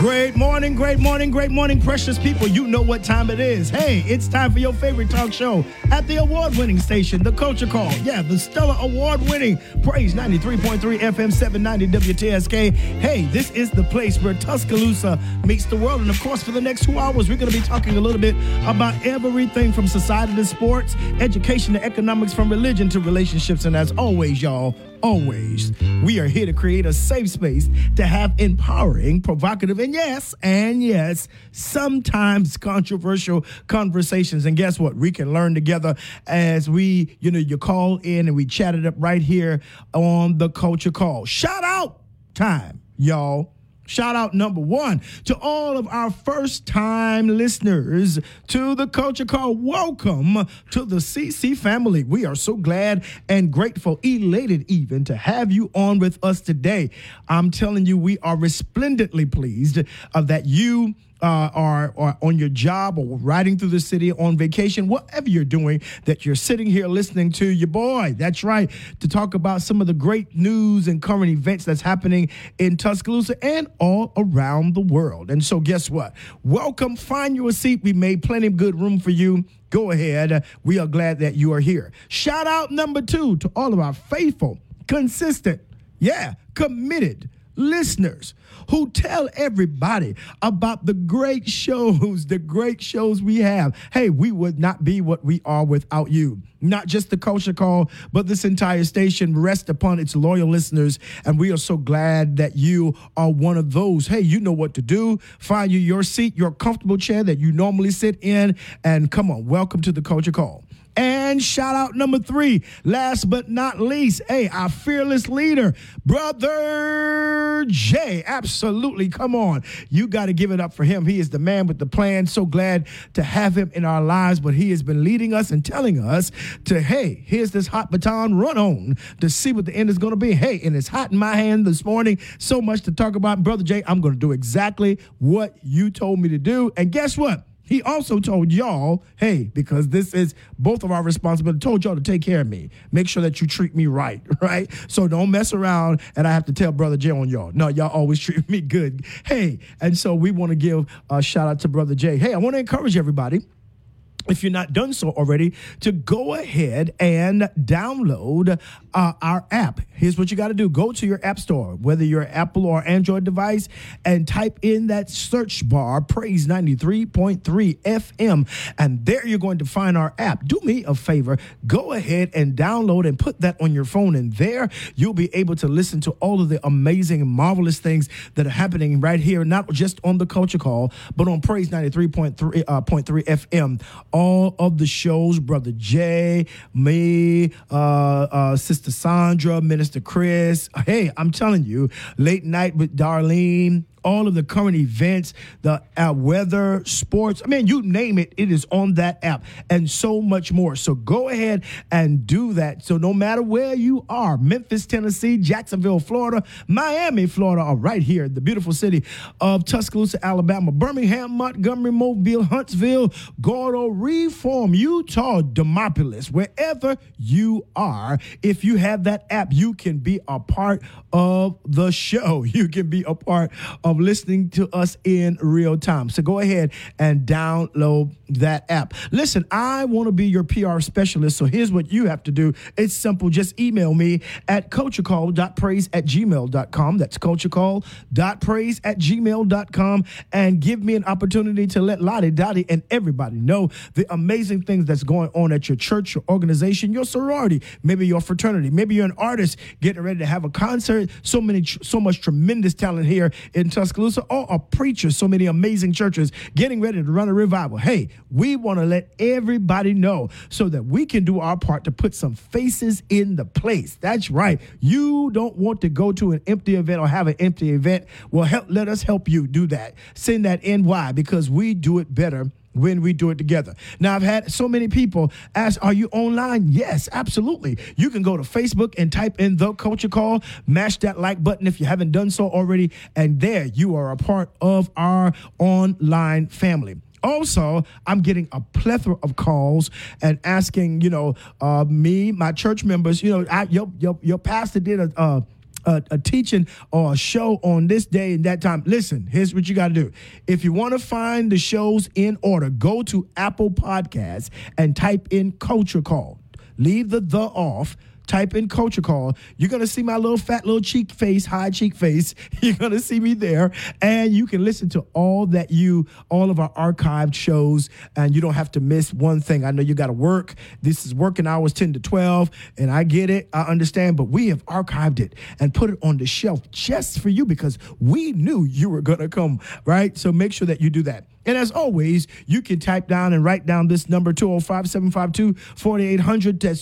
Great morning, precious people. You know what time it is. Hey, it's time for your favorite talk show at the award-winning station, The Culture Call. Yeah, the stellar award-winning Praise 93.3 FM 790 WTSK. Hey, this is the place where Tuscaloosa meets the world. And of course, for the next 2 hours, we're going to be talking a little bit about everything from society to sports, education to economics, from religion to relationships. And as always, y'all, we are here to create a safe space to have empowering, provocative, and yes, sometimes controversial conversations. And guess what? We can learn together as you call in and we chat it up right here on the Culture Call. Shout out time, y'all. Shout out number one to all of our first-time listeners to the Culture Call. Welcome to the CC family. We are so glad and grateful, elated even, to have you on with us today. I'm telling you, we are resplendently pleased that you are on your job or riding through the city on vacation, whatever you're doing, that you're sitting here listening to your boy. That's right, to talk about some of the great news and current events that's happening in Tuscaloosa and all around the world. And so guess what? Welcome. Find you a seat. We made plenty of good room for you. Go ahead. We are glad that you are here. Shout out number two to all of our faithful, consistent, committed listeners who tell everybody about the great shows we have. Hey, we would not be what we are without you. Not just the Culture Call, but this entire station rests upon its loyal listeners, and we are so glad that you are one of those. Hey, you know what to do. Find you your seat, your comfortable chair that you normally sit in, and come on, welcome to the Culture Call. And shout out number three, last but not least, our fearless leader, Brother Jay. Absolutely, come on. You got to give it up for him. He is the man with the plan. So glad to have him in our lives, but he has been leading us and telling us to, hey, here's this hot baton, run on to see what the end is going to be. Hey, and it's hot in my hand this morning. So much to talk about. Brother Jay, I'm going to do exactly what you told me to do. And guess what? He also told y'all, hey, because this is both of our responsibility, told y'all to take care of me. Make sure that you treat me right? So don't mess around and I have to tell Brother Jay on y'all. No, y'all always treat me good. Hey, and so we want to give a shout out to Brother Jay. Hey, I want to encourage everybody, if you're not done so already, to go ahead and download our app. Here's what you got to do. Go to your app store, whether you're an Apple or Android device, and type in that search bar, Praise 93.3 FM, and there you're going to find our app. Do me a favor. Go ahead and download and put that on your phone, and there you'll be able to listen to all of the amazing and marvelous things that are happening right here, not just on the Culture Call, but on Praise 93.3 FM. All of the shows, Brother Jay, me, Sister Sandra, Minister Chris. Hey, I'm telling you, Late Night with Darlene, all of the current events, the weather, sports, I mean, you name it, it is on that app, and so much more. So go ahead and do that. So no matter where you are, Memphis, Tennessee, Jacksonville, Florida, Miami, Florida, or right here, the beautiful city of Tuscaloosa, Alabama, Birmingham, Montgomery, Mobile, Huntsville, Gordo, Reform, Utah, Demopolis, wherever you are, if you have that app, you can be a part of the show. You can be a part of listening to us in real time. So go ahead and download that app. Listen, I want to be your PR specialist, so here's what you have to do. It's simple. Just email me at culturecall.praise@gmail.com. That's culturecall.praise@gmail.com, and give me an opportunity to let Lottie, Dottie, and everybody know the amazing things that's going on at your church, your organization, your sorority, maybe your fraternity, maybe you're an artist getting ready to have a concert. So much tremendous talent here in Tuscaloosa, or a preacher, so many amazing churches getting ready to run a revival. Hey, we want to let everybody know so that we can do our part to put some faces in the place. That's right. You don't want to go to an empty event or have an empty event. Well, let us help you do that. Send that in. Why? Because we do it better when we do it together. Now, I've had so many people ask, are you online? Yes, absolutely. You can go to Facebook and type in The Culture Call, mash that like button if you haven't done so already, and there you are a part of our online family. Also, I'm getting a plethora of calls and asking, me, my church members, your pastor did a teaching or a show on this day and that time, listen, here's what you got to do. If you want to find the shows in order, go to Apple Podcasts and type in Culture Call. Leave the off. Type in Culture Call. You're going to see my little fat little high cheek face. You're going to see me there. And you can listen to all of our archived shows, and you don't have to miss one thing. I know you got to work. This is working hours 10 to 12, and I get it. I understand. But we have archived it and put it on the shelf just for you because we knew you were going to come, right? So make sure that you do that. And as always, you can type down and write down this number, 205-752-4800. That's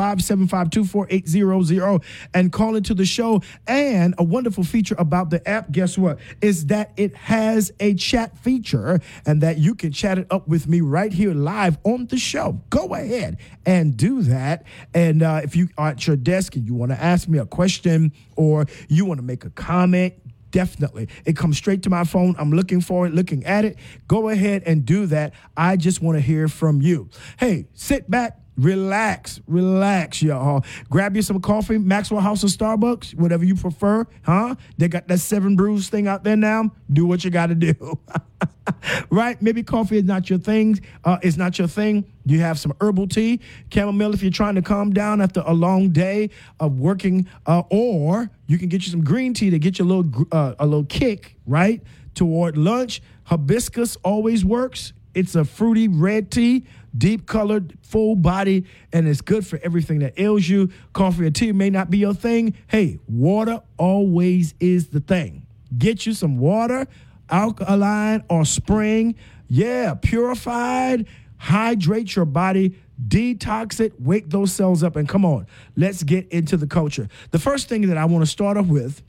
205-752-4800. And call into the show. And a wonderful feature about the app, guess what, is that it has a chat feature and that you can chat it up with me right here live on the show. Go ahead and do that. And if you are at your desk and you want to ask me a question or you want to make a comment, definitely. It comes straight to my phone. I'm looking for it, looking at it. Go ahead and do that. I just want to hear from you. Hey, sit back, relax, y'all. Grab you some coffee, Maxwell House or Starbucks, whatever you prefer, huh? They got that 7 brews thing out there now. Do what you got to do. Right? Maybe coffee is not your thing. It's not your thing. You have some herbal tea, chamomile if you're trying to calm down after a long day of working, or you can get you some green tea to get you a little kick, right, toward lunch. Hibiscus always works. It's a fruity red tea, deep colored, full body, and it's good for everything that ails you. Coffee or tea may not be your thing. Hey, water always is the thing. Get you some water, alkaline or spring. Yeah, purified. Hydrate your body, detox it, wake those cells up, and come on, let's get into the culture. The first thing that I want to start off with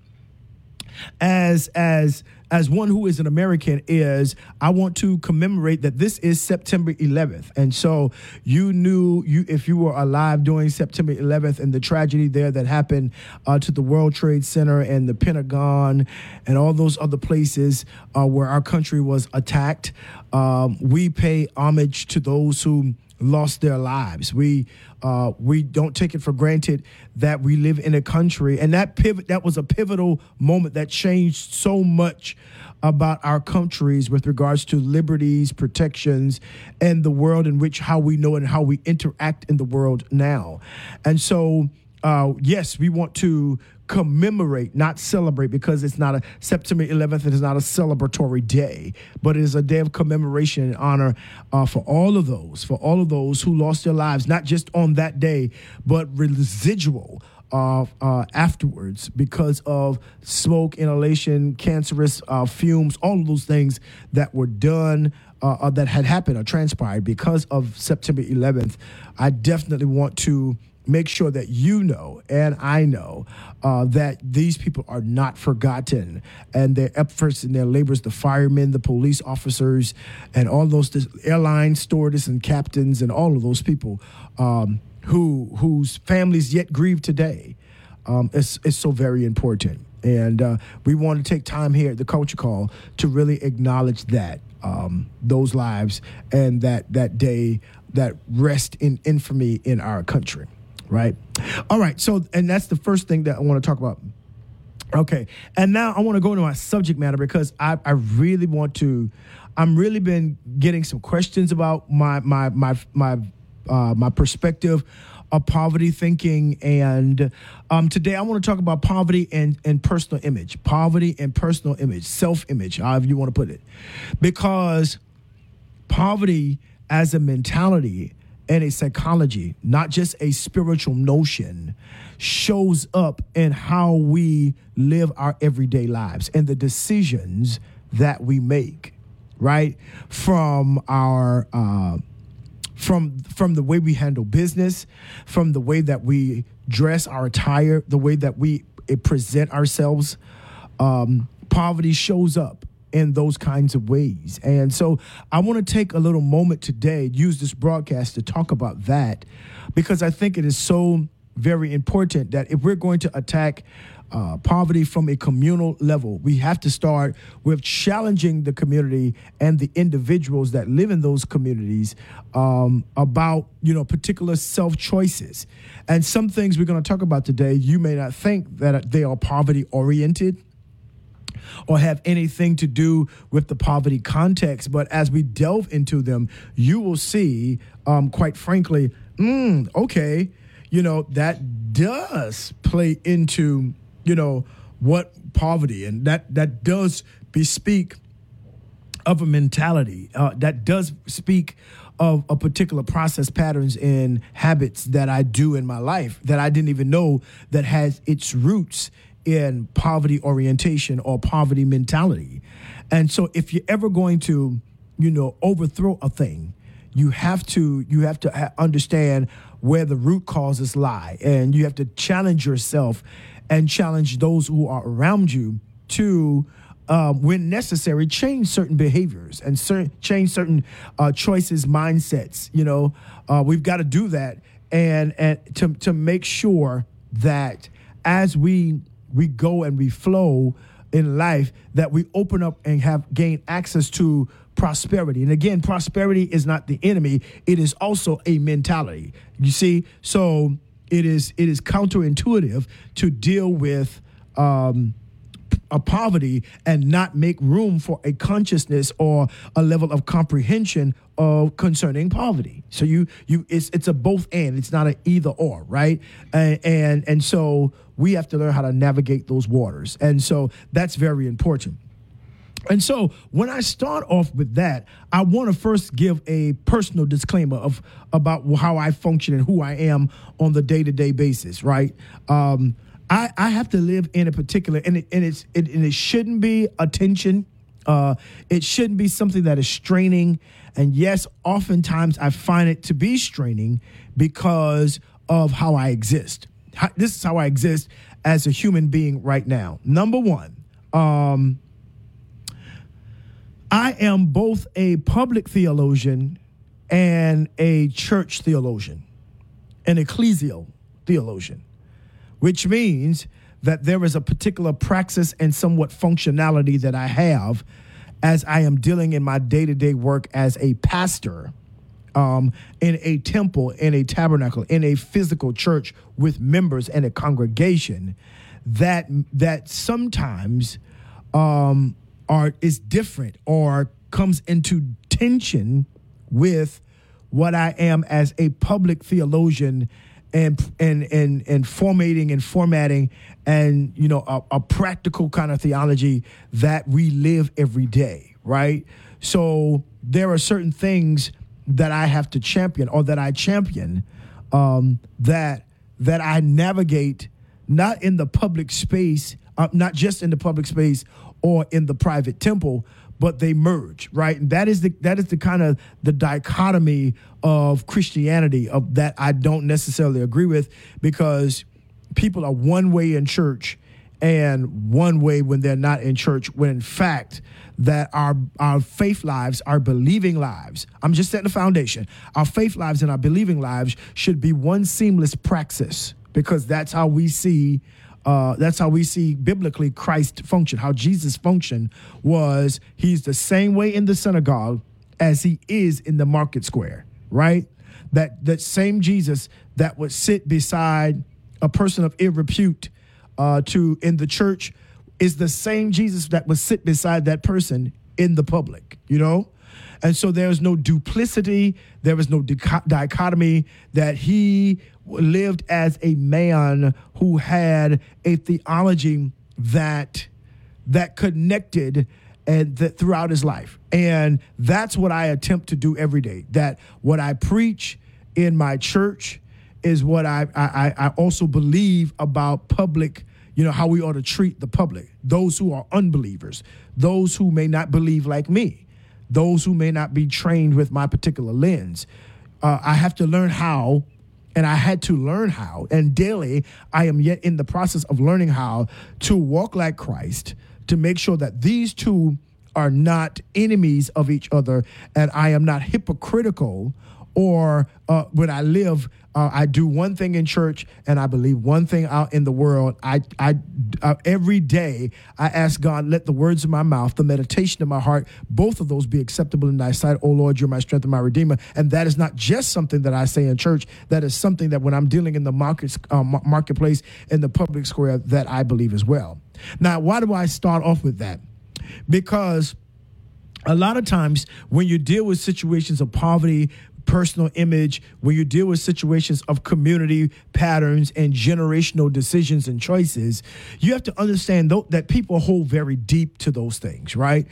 as one who is an American is I want to commemorate that this is September 11th. And so if you were alive during September 11th and the tragedy there that happened to the World Trade Center and the Pentagon and all those other places where our country was attacked, we pay homage to those who lost their lives. We don't take it for granted that we live in a country, and that was a pivotal moment that changed so much about our countries with regards to liberties, protections, and the world in which how we know and how we interact in the world now. And so, yes, we want to commemorate, not celebrate, because it's not a September 11th. It is not a celebratory day, but it is a day of commemoration and honor for all of those who lost their lives, not just on that day, but residual afterwards because of smoke, inhalation, cancerous fumes, all of those things that were done that had happened or transpired because of September 11th. I definitely want to make sure that you know and I know that these people are not forgotten, and their efforts and their labors, the firemen, the police officers, and all those airline stewardess and captains and all of those people whose families yet grieve today, is so very important. And we want to take time here at the Culture Call to really acknowledge that, those lives and that day that rest in infamy in our country. Right. All right. So, and that's the first thing that I want to talk about. Okay. And now I want to go into my subject matter because I really want to. I'm really been getting some questions about my perspective of poverty thinking, and today I want to talk about poverty and personal image, self-image, however you want to put it, because poverty as a mentality and a psychology, not just a spiritual notion, shows up in how we live our everyday lives and the decisions that we make, right? From our from the way we handle business, from the way that we dress, our attire, the way that we present ourselves. Poverty shows up in those kinds of ways. And so I want to take a little moment today, use this broadcast to talk about that, because I think it is so very important that if we're going to attack poverty from a communal level, we have to start with challenging the community and the individuals that live in those communities about, particular self-choices. And some things we're going to talk about today, you may not think that they are poverty-oriented or have anything to do with the poverty context. But as we delve into them, you will see, quite frankly, okay, that does play into what poverty, and that does bespeak of a mentality, that does speak of a particular process patterns and habits that I do in my life that I didn't even know that has its roots in poverty orientation or poverty mentality. And so if you're ever going to, overthrow a thing, you have to understand where the root causes lie, and you have to challenge yourself and challenge those who are around you to, when necessary, change certain behaviors and change certain choices, mindsets. We've got to do that, and to make sure that as we go and we flow in life, that we open up and gain access to prosperity. And again, prosperity is not the enemy; it is also a mentality. You see, so it is counterintuitive to deal with a poverty and not make room for a consciousness or a level of comprehension of concerning poverty. So it's a both and. It's not an either or, right? And so we have to learn how to navigate those waters, and so that's very important. And so when I start off with that, I want to first give a personal disclaimer about how I function and who I am on the day-to-day basis, right? I have to live in a particular, and it shouldn't be a tension. It shouldn't be something that is straining. And yes, oftentimes I find it to be straining because of how I exist. This is how I exist as a human being right now. Number one, I am both a public theologian and a church theologian, an ecclesial theologian, which means that there is a particular praxis and somewhat functionality that I have as I am dealing in my day-to-day work as a pastor in a temple, in a tabernacle, in a physical church with members and a congregation that sometimes is different or comes into tension with what I am as a public theologian and formatting and a practical kind of theology that we live every day, right? So there are certain things that I have to champion, or that I champion, that I navigate not in the public space, not just in the public space or in the private temple, but they merge, right? And that is the kind of the dichotomy of Christianity of that I don't necessarily agree with, because people are one way in church and one way when they're not in church, when in fact that our faith lives, our believing lives, I'm just setting the foundation. Our faith lives and our believing lives should be one seamless praxis, because that's how we see biblically Christ function. How Jesus functioned was he's the same way in the synagogue as he is in the market square, right? That same Jesus that would sit beside a person of ill repute in the church is the same Jesus that would sit beside that person in the public, And so there's no duplicity. There is no dichotomy, that he lived as a man who had a theology that connected and that throughout his life. And that's what I attempt to do every day. That what I preach in my church is what I also believe about public, how we ought to treat the public, those who are unbelievers, those who may not believe like me, those who may not be trained with my particular lens. I have to learn how, and I had to learn how, and daily I am yet in the process of learning how to walk like Christ, to make sure that these two are not enemies of each other, and I am not hypocritical or when I live, I do one thing in church and I believe one thing out in the world. I every day I ask God, let the words of my mouth, the meditation of my heart, both of those be acceptable in thy sight. Oh Lord, you're my strength and my redeemer. And that is not just something that I say in church. That is something that when I'm dealing in the marketplace, in the public square, that I believe as well. Now, why do I start off with that? Because a lot of times when you deal with situations of poverty, personal image, when you deal with situations of community patterns and generational decisions and choices, you have to understand that people hold very deep to those things, right?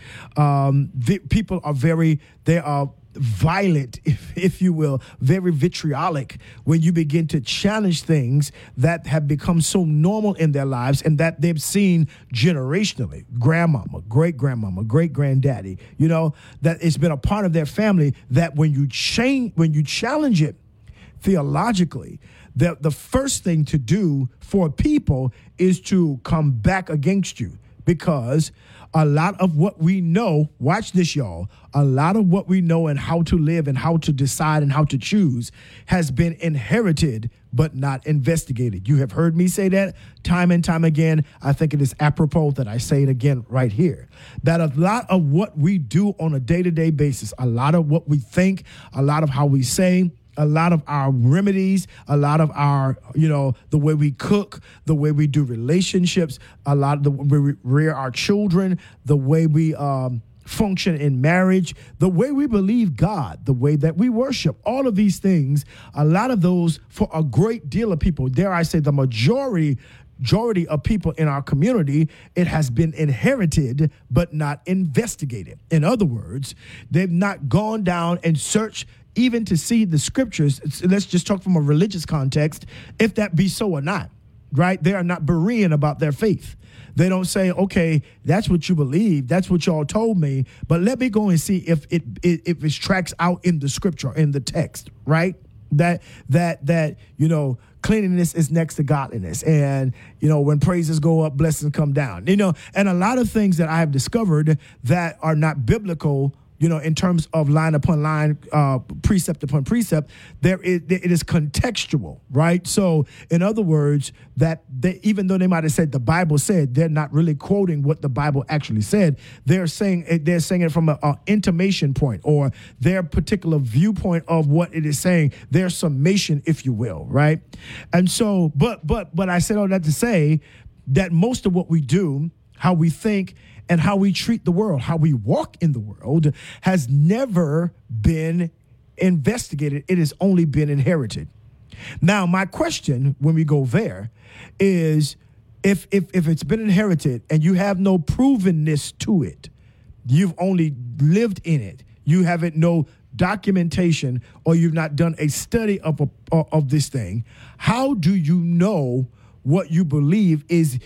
People are they are violent, if you will, very vitriolic when you begin to challenge things that have become so normal in their lives and that they've seen generationally, grandmama, great-grandmama, great-granddaddy, that it's been a part of their family, that when you challenge it theologically, the first thing to do for people is to come back against you, because a lot of what we know, watch this, y'all, a lot of what we know and how to live and how to decide and how to choose has been inherited but not investigated. You have heard me say that time and time again. I think it is apropos that I say it again right here, that a lot of what we do on a day-to-day basis, a lot of what we think, a lot of how we say, a lot of our remedies, a lot of our, the way we cook, the way we do relationships, a lot of the way we rear our children, the way we function in marriage, the way we believe God, the way that we worship, all of these things, a lot of those for a great deal of people, dare I say the majority of people in our community, it has been inherited but not investigated. In other words, they've not gone down and searched even to see the scriptures. Let's just talk from a religious context, if that be so or not, right? They are not Berean about their faith. They don't say, okay, that's what you believe, that's what y'all told me, but let me go and see if it tracks out in the scripture, in the text, right? That cleanliness is next to godliness, and when praises go up, blessings come down, and a lot of things that I have discovered that are not biblical, in terms of line upon line, precept upon precept, it is contextual, right? So, in other words, that even though they might have said the Bible said, they're not really quoting what the Bible actually said. They're saying it from an intimation point, or their particular viewpoint of what it is saying, their summation, if you will, right? And so, but I said all that to say that most of what we do, how we think, and how we treat the world, how we walk in the world, has never been investigated. It has only been inherited. Now, my question when we go there is, if it's been inherited and you have no provenness to it, you've only lived in it, you haven't no documentation, or you've not done a study of this thing, how do you know what you believe is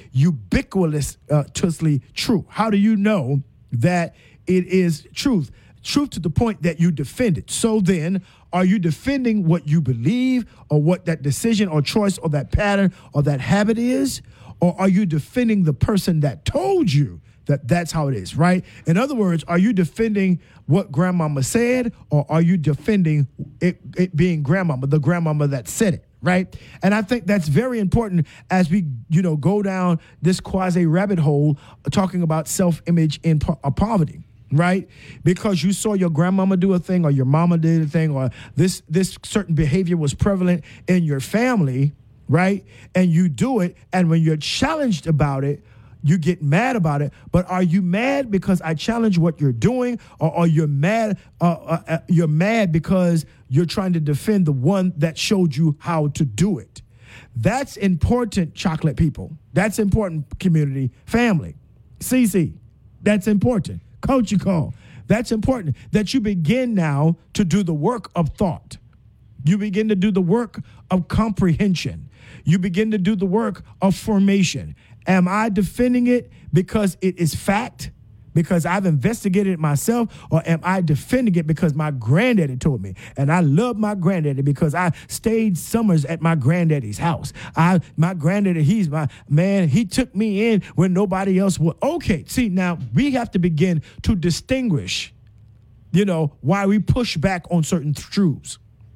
ubiquitously true? How do you know that it is truth? Truth to the point that you defend it. So then, are you defending what you believe, or what that decision or choice or that pattern or that habit is? Or are you defending the person that told you that that's how it is, right? In other words, are you defending what grandmama said, or are you defending it being grandmama, the grandmama that said it? Right. And I think that's very important as we, go down this quasi rabbit hole talking about self-image in poverty. Right. Because you saw your grandmama do a thing, or your mama did a thing, or this certain behavior was prevalent in your family. Right. And you do it. And when you're challenged about it, you get mad about it. But are you mad because I challenge what you're doing, or are you mad? You're mad because you're trying to defend the one that showed you how to do it. That's important, chocolate people. That's important, community, family. CC, that's important. Coach, you call. That's important that you begin now to do the work of thought. You begin to do the work of comprehension. You begin to do the work of formation. Am I defending it because it is fact, because I've investigated it myself, or am I defending it because my granddaddy told me? And I love my granddaddy because I stayed summers at my granddaddy's house. My granddaddy, he's my man. He took me in when nobody else would. Okay, see, now we have to begin to distinguish, why we push back on certain truths.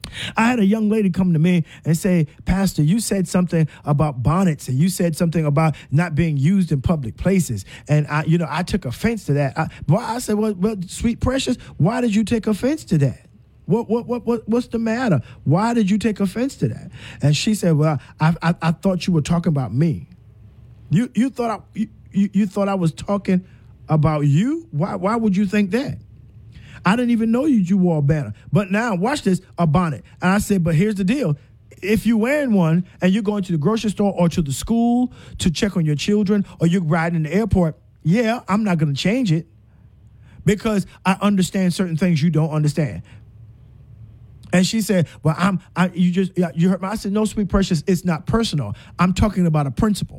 I had a young lady come to me and say, Pastor, you said something about bonnets and you said something about not being used in public places. And I took offense to that. I said, well, sweet precious, why did you take offense to that? What's the matter? Why did you take offense to that? And she said, well, I thought you were talking about me. You thought I was talking about you? Why would you think that? I didn't even know you wore a banner. But now, watch this, a bonnet. And I said, but here's the deal. If you're wearing one and you're going to the grocery store or to the school to check on your children or you're riding in the airport, yeah, I'm not going to change it because I understand certain things you don't understand. And she said, well, you heard me. I said, no, sweet precious, it's not personal. I'm talking about a principle.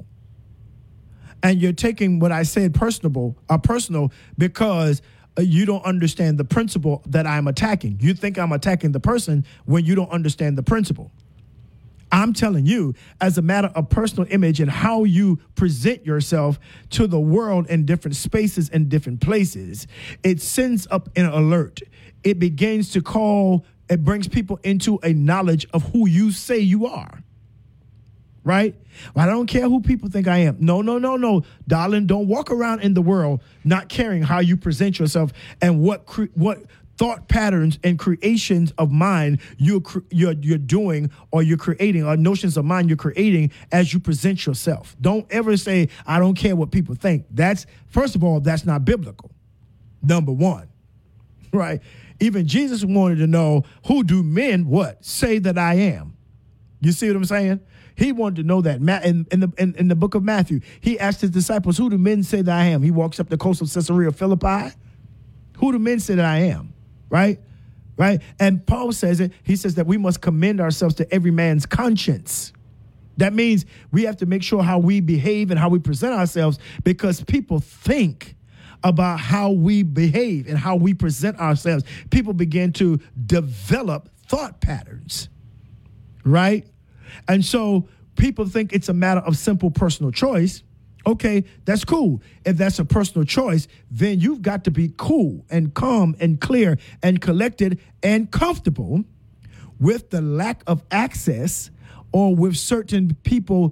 And you're taking what I said personal because you don't understand the principle that I'm attacking. You think I'm attacking the person when you don't understand the principle. I'm telling you, as a matter of personal image and how you present yourself to the world in different spaces and different places, it sends up an alert. It begins to it brings people into a knowledge of who you say you are. Right? Well, I don't care who people think I am. No. Darling, don't walk around in the world not caring how you present yourself and what thought patterns and creations of mind you're doing or you're creating, or notions of mind you're creating as you present yourself. Don't ever say, I don't care what people think. First of all, that's not biblical. Number one, right? Even Jesus wanted to know, who do men say that I am? You see what I'm saying? He wanted to know that. In the book of Matthew, he asked his disciples, who do men say that I am? He walks up the coast of Caesarea Philippi. Who do men say that I am? Right? And Paul says it. He says that we must commend ourselves to every man's conscience. That means we have to make sure how we behave and how we present ourselves, because people think about how we behave and how we present ourselves. People begin to develop thought patterns, right? And so people think it's a matter of simple personal choice. Okay, that's cool. If that's a personal choice, then you've got to be cool and calm and clear and collected and comfortable with the lack of access or with certain people,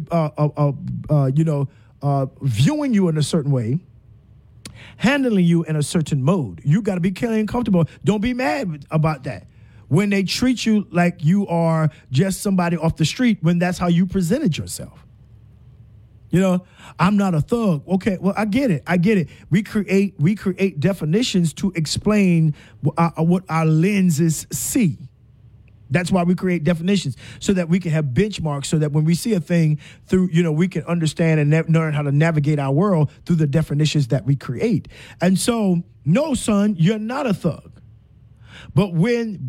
viewing you in a certain way, handling you in a certain mode. You got to be clear and comfortable. Don't be mad about that. When they treat you like you are just somebody off the street, when that's how you presented yourself. I'm not a thug. Okay, well, I get it. We create definitions to explain what our lenses see. That's why we create definitions, so that we can have benchmarks, so that when we see a thing through, we can understand and learn how to navigate our world through the definitions that we create. And so, no, son, you're not a thug. But when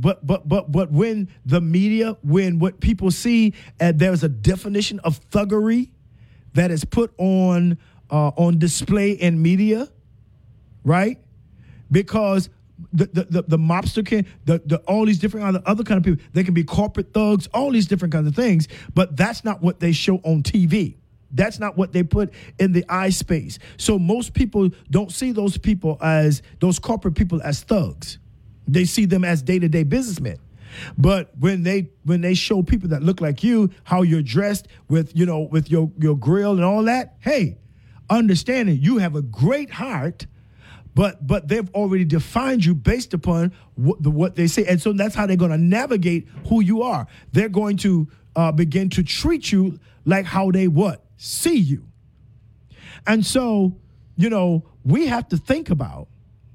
the media, when what people see, there's a definition of thuggery that is put on display in media, right? Because the mobster can, all these different other kind of people, they can be corporate thugs, all these different kinds of things, but that's not what they show on TV. That's not what they put in the eye space. So most people don't see those corporate people as thugs. They see them as day-to-day businessmen. But when they show people that look like you, how you're dressed with your grill and all that, hey, understanding you have a great heart, but they've already defined you based upon what they say. And so that's how they're going to navigate who you are. They're going to begin to treat you like how they see you. And so, we have to think about,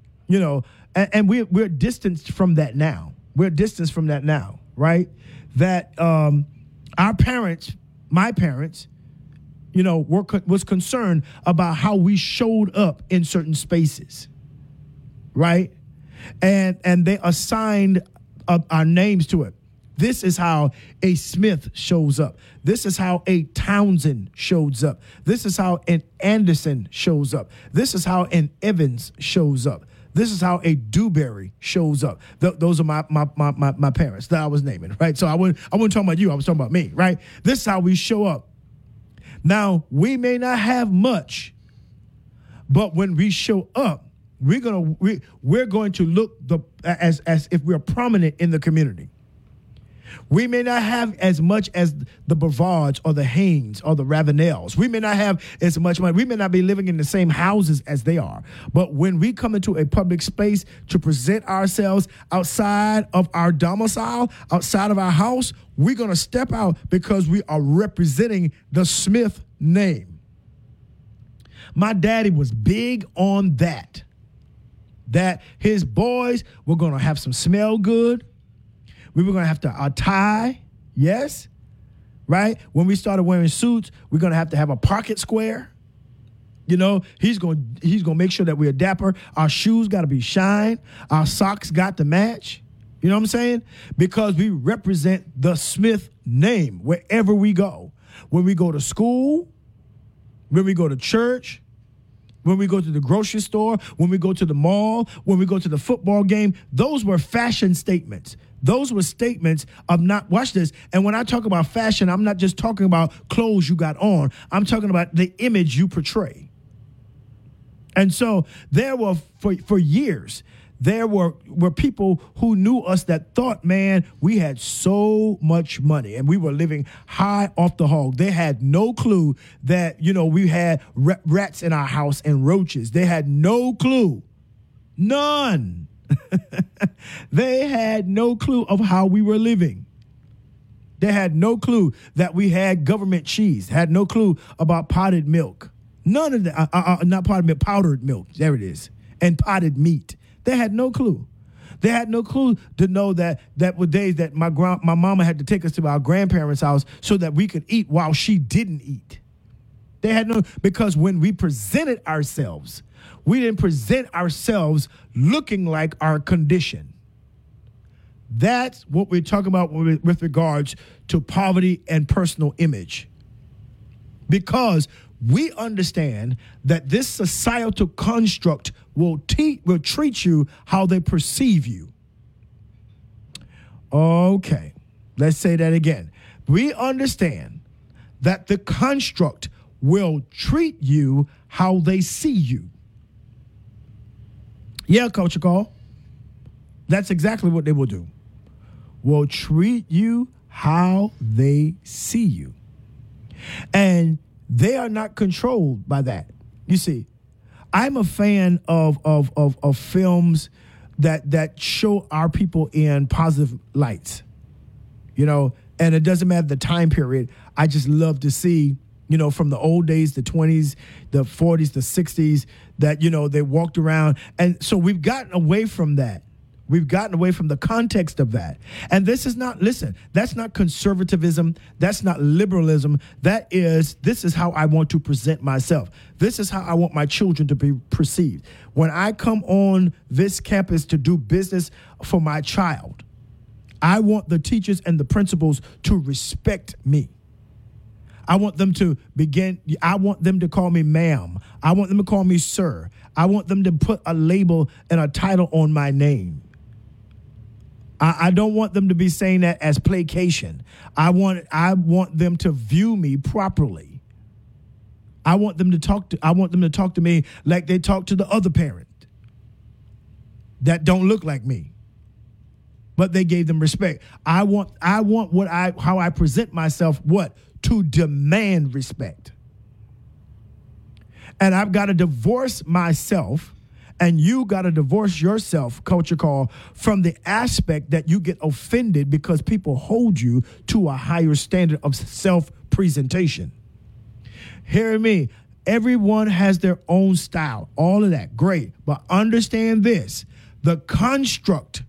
and we're distanced from that now. We're distanced from that now, right? That our parents, my parents, was concerned about how we showed up in certain spaces, right? And they assigned our names to it. This is how a Smith shows up. This is how a Townsend shows up. This is how an Anderson shows up. This is how an Evans shows up. This is how a Dewberry shows up. Those are my parents that I was naming, right? So I wasn't talking about you. I was talking about me, right? This is how we show up. Now, we may not have much, but when we show up, we're going to look as if we're prominent in the community. We may not have as much as the Bavards or the Haynes or the Ravenels. We may not have as much money. We may not be living in the same houses as they are. But when we come into a public space to present ourselves outside of our domicile, outside of our house, we're going to step out because we are representing the Smith name. My daddy was big on that his boys were going to have some smell good. We were going to have to tie, yes, right? When we started wearing suits, we're going to have a pocket square. You know, he's going to make sure that we're dapper. Our shoes got to be shine. Our socks got to match. You know what I'm saying? Because we represent the Smith name wherever we go. When we go to school, when we go to church, when we go to the grocery store, when we go to the mall, when we go to the football game, those were fashion statements. Those were statements of not, watch this, and when I talk about fashion, I'm not just talking about clothes you got on. I'm talking about the image you portray. And so there were, for years, there were people who knew us that thought, man, we had so much money and we were living high off the hog. They had no clue that, we had rats in our house and roaches. They had no clue. None. They had no clue of how we were living. They had no clue that we had government cheese, had no clue about potted milk. None of that, not potted milk, powdered milk. There it is. And potted meat. They had no clue. They had no clue to know that were days that my mama had to take us to our grandparents' house so that we could eat while she didn't eat. They had no, because when we presented ourselves, we didn't present ourselves looking like our condition. That's what we're talking about with regards to poverty and personal image. Because we understand that this societal construct will treat you how they perceive you. Okay, let's say that again. We understand that the construct will treat you how they see you. Yeah, Culture Call. That's exactly what they will do. Will treat you how they see you. And they are not controlled by that. You see, I'm a fan of films that show our people in positive lights, and it doesn't matter the time period. I just love to see, from the old days, the 20s, the 40s, the 60s, that, they walked around. And so we've gotten away from that. We've gotten away from the context of that. And this is not, listen, that's not conservatism. That's not liberalism. This is how I want to present myself. This is how I want my children to be perceived. When I come on this campus to do business for my child, I want the teachers and the principals to respect me. I want them to call me ma'am. I want them to call me sir. I want them to put a label and a title on my name. I don't want them to be saying that as placation. I want them to view me properly. I want them to talk to me like they talk to the other parent that don't look like me, but they gave them respect. I want how I present myself, to demand respect. And I've got to divorce myself, and you got to divorce yourself, Culture Call, from the aspect that you get offended because people hold you to a higher standard of self-presentation. Hear me. Everyone has their own style. All of that, great. But understand this. The construct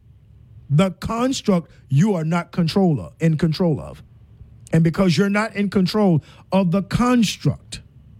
you are not in control of. And because you're not in control of the construct,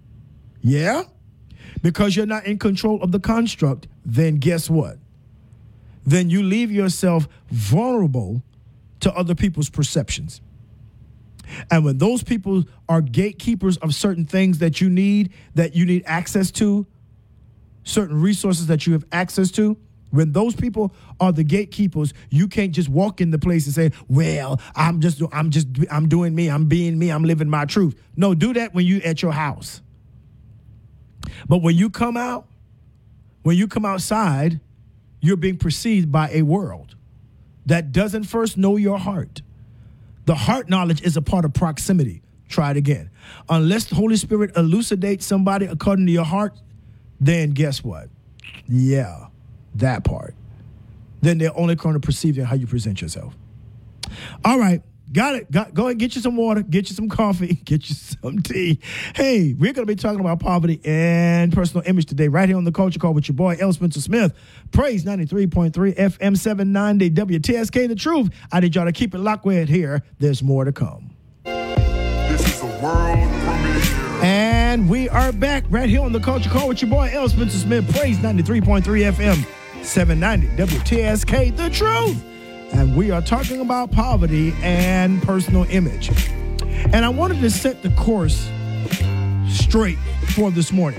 because you're not in control of the construct, then guess what? Then you leave yourself vulnerable to other people's perceptions. And when those people are gatekeepers of certain things that you need access to, certain resources that you have access to, when those people are the gatekeepers, you can't just walk in the place and say, well, I'm doing me, I'm being me, I'm living my truth. No, do that when you're at your house. But when you come outside, you're being perceived by a world that doesn't first know your heart, The heart knowledge is a part of proximity. Try it again. Unless the Holy Spirit elucidates somebody according to your heart, then guess what? Yeah, that part. Then they're only going to perceive how you present yourself. All right. Got it. Go ahead and get you some water, get you some coffee, get you some tea. Hey, we're going to be talking about poverty and personal image today, right here on The Culture Call with your boy, L. Spencer Smith. Praise 93.3 FM 790 WTSK, The Truth. I need y'all to keep it locked with here. There's more to come. This is a world premiere. And we are back right here on The Culture Call with your boy, L. Spencer Smith. Praise 93.3 FM 790 WTSK, The Truth. And we are talking about poverty and personal image. And I wanted to set the course straight for this morning.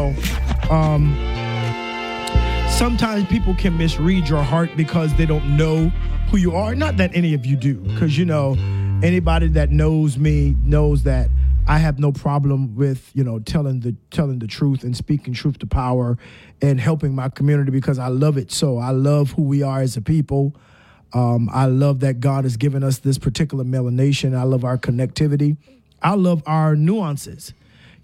Sometimes people can misread your heart because they don't know who you are. Not that any of you do, because, anybody that knows me knows that I have no problem with, telling the truth and speaking truth to power and helping my community because I love it so. I love who we are as a people. I love that God has given us this particular melanation. I love our connectivity. I love our nuances,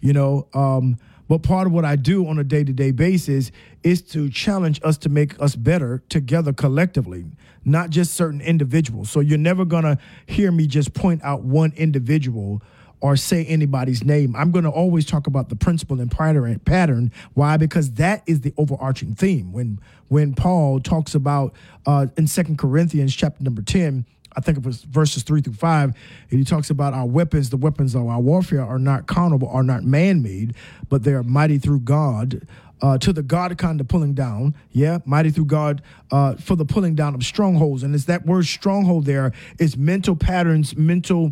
but part of what I do on a day-to-day basis is to challenge us to make us better together collectively, not just certain individuals. So you're never going to hear me just point out one individual or say anybody's name. I'm going to always talk about the principle and pattern. Why? Because that is the overarching theme. When Paul talks about in 2 Corinthians chapter number 10, I think it was verses 3 through 5, and he talks about our weapons. The weapons of our warfare are not carnal, are not man-made, but they are mighty through God, to the God kind of pulling down. Yeah, mighty through God for the pulling down of strongholds. And it's that word stronghold there is mental patterns, mental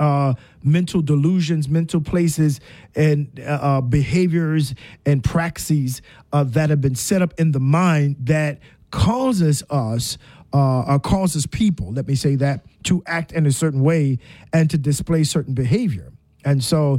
delusions, mental places, and behaviors and praxis that have been set up in the mind that causes people, let me say that, to act in a certain way and to display certain behavior. And so,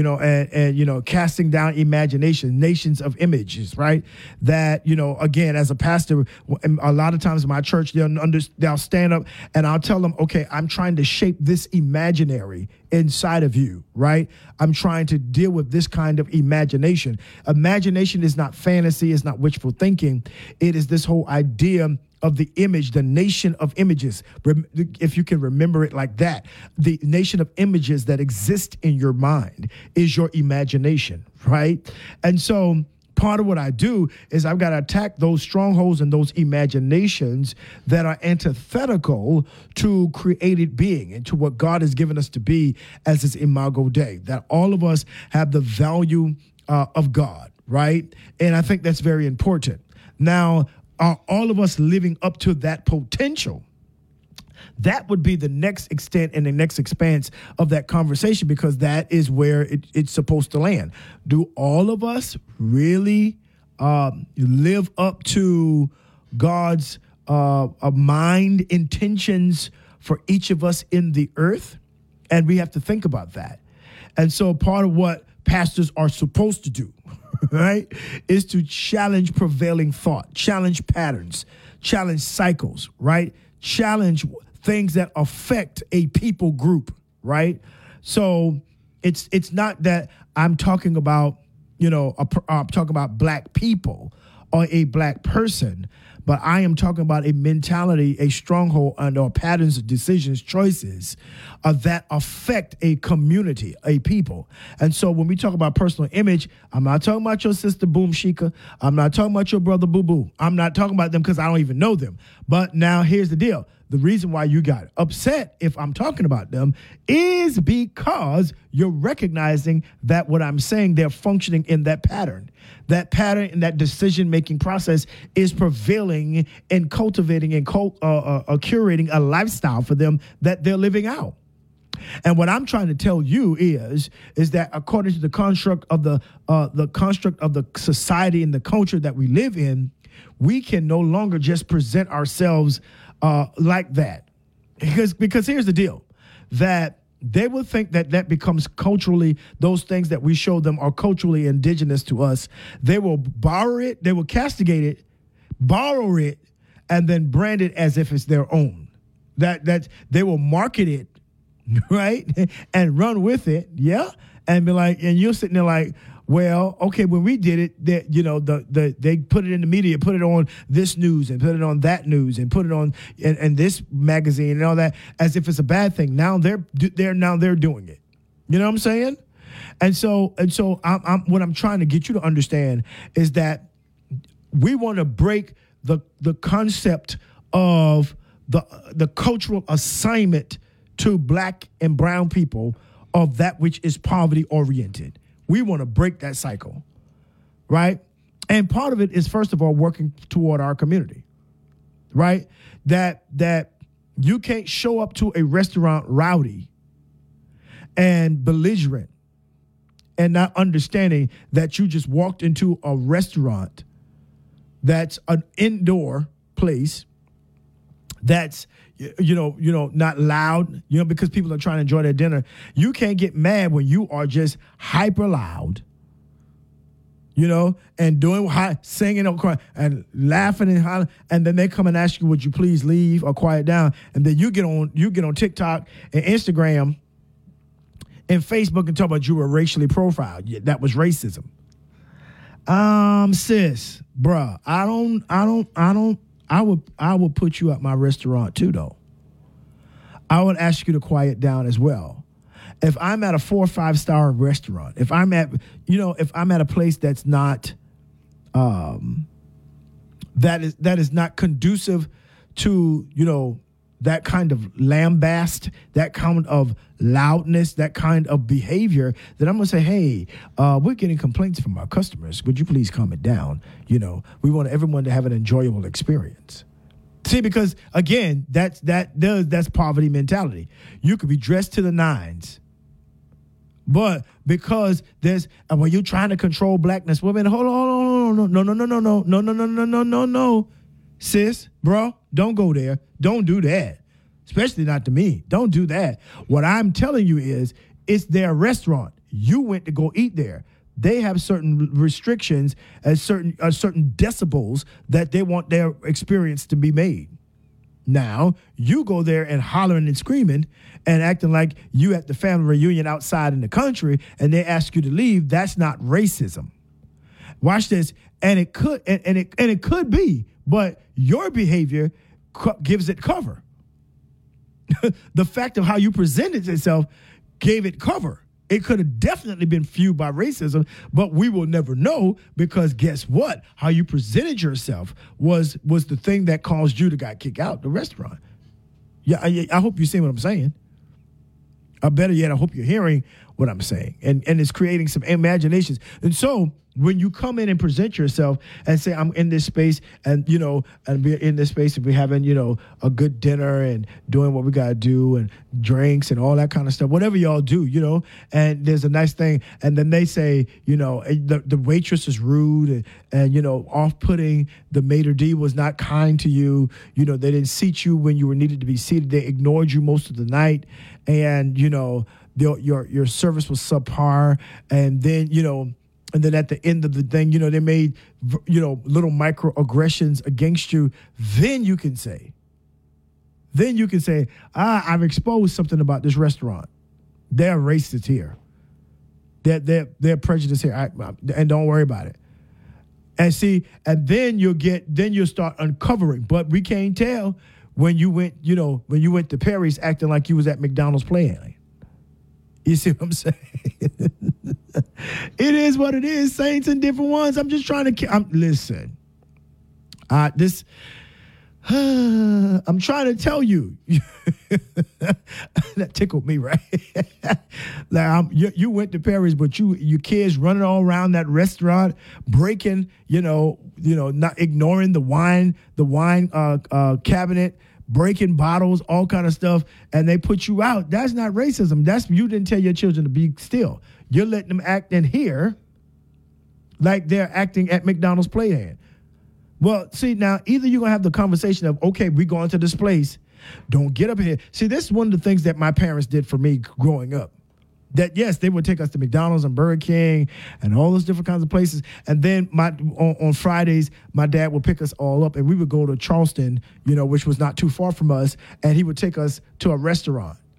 casting down imagination, nations of images, right? That, again, as a pastor, a lot of times in my church, they'll stand up and I'll tell them, okay, I'm trying to shape this imaginary inside of you, right? I'm trying to deal with this kind of imagination. Imagination is not fantasy. It's not wishful thinking. It is this whole idea of the image, the nation of images, if you can remember it like that. The nation of images that exist in your mind is your imagination, right? And so part of what I do is I've got to attack those strongholds and those imaginations that are antithetical to created being and to what God has given us to be as his imago Dei, that all of us have the value of God, right? And I think that's very important. Now, are all of us living up to that potential? That would be the next extent and the next expanse of that conversation, because that is where it's supposed to land. Do all of us really live up to God's mind intentions for each of us in the earth? And we have to think about that. And so part of what pastors are supposed to do, right, is to challenge prevailing thought, challenge patterns, challenge cycles, right? Challenge things that affect a people group, right? So it's not that I'm talking about, I'm talking about black people or a black person, but I am talking about a mentality, a stronghold, or patterns of decisions, choices that affect a community, a people. And so when we talk about personal image, I'm not talking about your sister Boom Shika. I'm not talking about your brother Boo Boo. I'm not talking about them because I don't even know them. But now here's the deal. The reason why you got upset if I'm talking about them is because you're recognizing that what I'm saying, they're functioning in that pattern. That pattern and that decision-making process is prevailing and cultivating and curating a lifestyle for them that they're living out. And what I'm trying to tell you is that according to the construct of the society and the culture that we live in, we can no longer just present ourselves like that. Because here's the deal, that they will think that becomes culturally, those things that we show them are culturally indigenous to us. They will borrow it, they will castigate it, borrow it, and then brand it as if it's their own. That they will market it right? And run with it, yeah? And be like, and you're sitting there like, well, okay, when we did it, that they put it in the media, put it on this news and put it on that news and put it on and this magazine and all that, as if it's a bad thing. Now they're doing it. You know what I'm saying? And so I'm what I'm trying to get you to understand is that we want to break the concept of the cultural assignment to black and brown people of that which is poverty oriented. We want to break that cycle, right? And part of it is, first of all, working toward our community, right? That you can't show up to a restaurant rowdy and belligerent and not understanding that you just walked into a restaurant that's an indoor place that's not loud, because people are trying to enjoy their dinner. You can't get mad when you are just hyper loud, and doing singing or crying and laughing and hollering, and then they come and ask you, would you please leave or quiet down? And then you get on TikTok and Instagram and Facebook and talk about you were racially profiled. Yeah, that was racism. Sis, bruh, I would put you at my restaurant too, though. I would ask you to quiet down as well. If I'm at a 4 or 5 star restaurant, if I'm at a place that's not, that is not conducive to, that kind of lambast, that kind of loudness, that kind of behavior, then I'm going to say, hey, we're getting complaints from our customers. Would you please calm it down? We want everyone to have an enjoyable experience. See, because, again, that's poverty mentality. You could be dressed to the nines, but because when you're trying to control blackness, women, hold on, no. Sis, bro, don't go there. Don't do that. Especially not to me. Don't do that. What I'm telling you is it's their restaurant. You went to go eat there. They have certain restrictions and certain decibels that they want their experience to be made. Now, you go there and hollering and screaming and acting like you at the family reunion outside in the country and they ask you to leave. That's not racism. Watch this. And it could be, but your behavior gives it cover. The fact of how you presented yourself gave it cover. It could have definitely been fueled by racism, but we will never know because guess what? How you presented yourself was the thing that caused you to get kicked out the restaurant. Yeah, I hope you see what I'm saying. Or better yet, I hope you're hearing what I'm saying. And it's creating some imaginations. And so when you come in and present yourself and say, I'm in this space and we're in this space and we're having, a good dinner and doing what we got to do and drinks and all that kind of stuff, whatever y'all do, and there's a nice thing. And then they say, the waitress is rude and off-putting. The maitre d' was not kind to you. They didn't seat you when you were needed to be seated. They ignored you most of the night. And, your service was subpar. And then, and then at the end of the thing, they made, little microaggressions against you. Then you can say, I've exposed something about this restaurant. They're racist here. They're prejudiced here. And don't worry about it. And see, and then you'll start uncovering. But we can't tell when you went to Perry's acting like you was at McDonald's playing. You see what I'm saying? It is what it is, saints and different ones. I'm just trying to listen. I'm trying to tell you. That tickled me, right? Like you went to Paris, but your kids running all around that restaurant, breaking, not ignoring the wine cabinet, breaking bottles, all kind of stuff, and they put you out. That's not racism. That's you didn't tell your children to be still. You're letting them act in here like they're acting at McDonald's playland. Well, see, now, either you're going to have the conversation of, okay, we're going to this place. Don't get up here. See, this is one of the things that my parents did for me growing up. That, yes, they would take us to McDonald's and Burger King and all those different kinds of places. And then on Fridays, my dad would pick us all up and we would go to Charleston, which was not too far from us. And he would take us to a restaurant.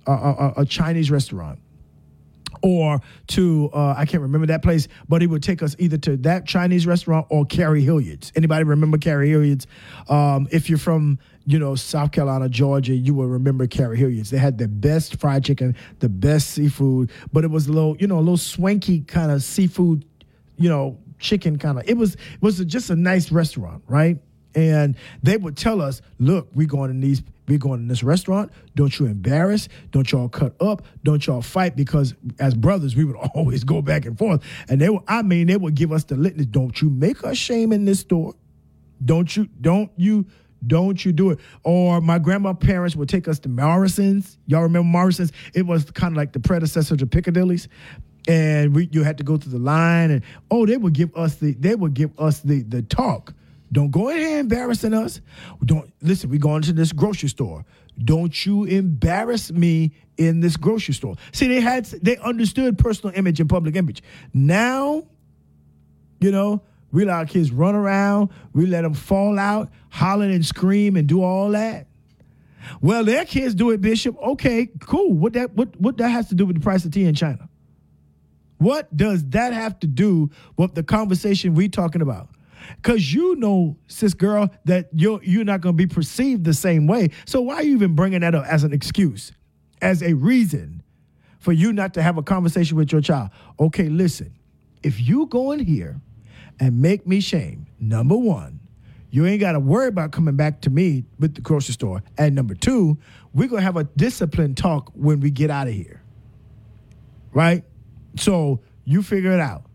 a Chinese restaurant, or to I can't remember that place, but he would take us either to that Chinese restaurant or Carrie Hilliard's. Anybody remember Carrie Hilliard's? If you're from South Carolina, Georgia, you will remember Carrie Hilliard's. They had the best fried chicken, the best seafood, but it was a little swanky kind of seafood, chicken kind of. It was just a nice restaurant, right? And they would tell us, look, we're going in this restaurant. Don't you embarrass. Don't y'all cut up. Don't y'all fight, because as brothers, we would always go back and forth. And they would give us the litany. Don't you make us shame in this store. Don't you do it. Or my grandparents would take us to Morrison's. Y'all remember Morrison's? It was kind of like the predecessor to Piccadilly's. And you had to go through the line, and they would give us the talk. Don't go in here embarrassing us. Don't listen. We going to this grocery store. Don't you embarrass me in this grocery store. See, they understood personal image and public image. Now, we let our kids run around. We let them fall out, holler and scream and do all that. Well, their kids do it, Bishop. Okay, cool. What that has to do with the price of tea in China? What does that have to do with the conversation we talking about? Because sis girl, that you're not going to be perceived the same way. So why are you even bringing that up as an excuse, as a reason for you not to have a conversation with your child? Okay, listen, if you go in here and make me shame, number one, you ain't got to worry about coming back to me with the grocery store. And number two, we're going to have a disciplined talk when we get out of here. Right? So you figure it out.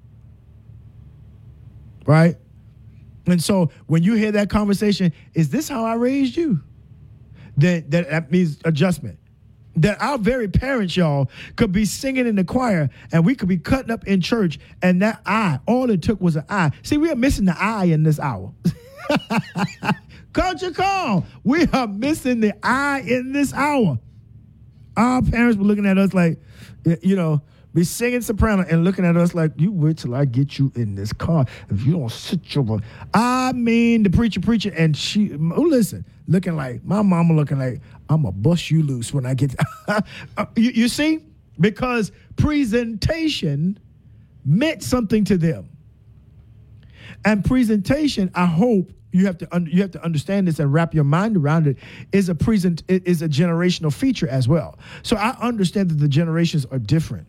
Right? And so when you hear that conversation, is this how I raised you? That means adjustment. That our very parents, y'all, could be singing in the choir, and we could be cutting up in church, and that I, all it took was an I. See, we are missing the I in this hour. Culture call. We are missing the I in this hour. Our parents were looking at us like, be singing soprano and looking at us like, you wait till I get you in this car. If you don't sit your butt. The preacher, and she, looking like, my mama looking like, I'm going to bust you loose when I get, you see? Because presentation meant something to them. And presentation, I hope you have to understand this and wrap your mind around it, is a generational feature as well. So I understand that the generations are different.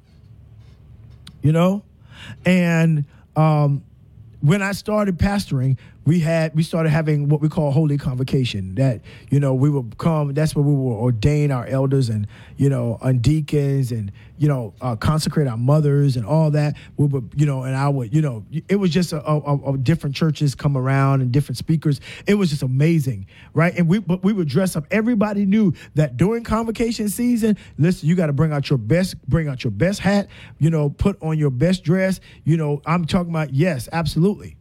And when I started pastoring, we started having what we call holy convocation. That we would come. That's where we would ordain our elders and and deacons and consecrate our mothers and all that. We would and I would it was just a different churches come around and different speakers. It was just amazing, right? And we would dress up. Everybody knew that during convocation season. Listen, you got to bring out your best hat. Put on your best dress. I'm talking about, yes, absolutely.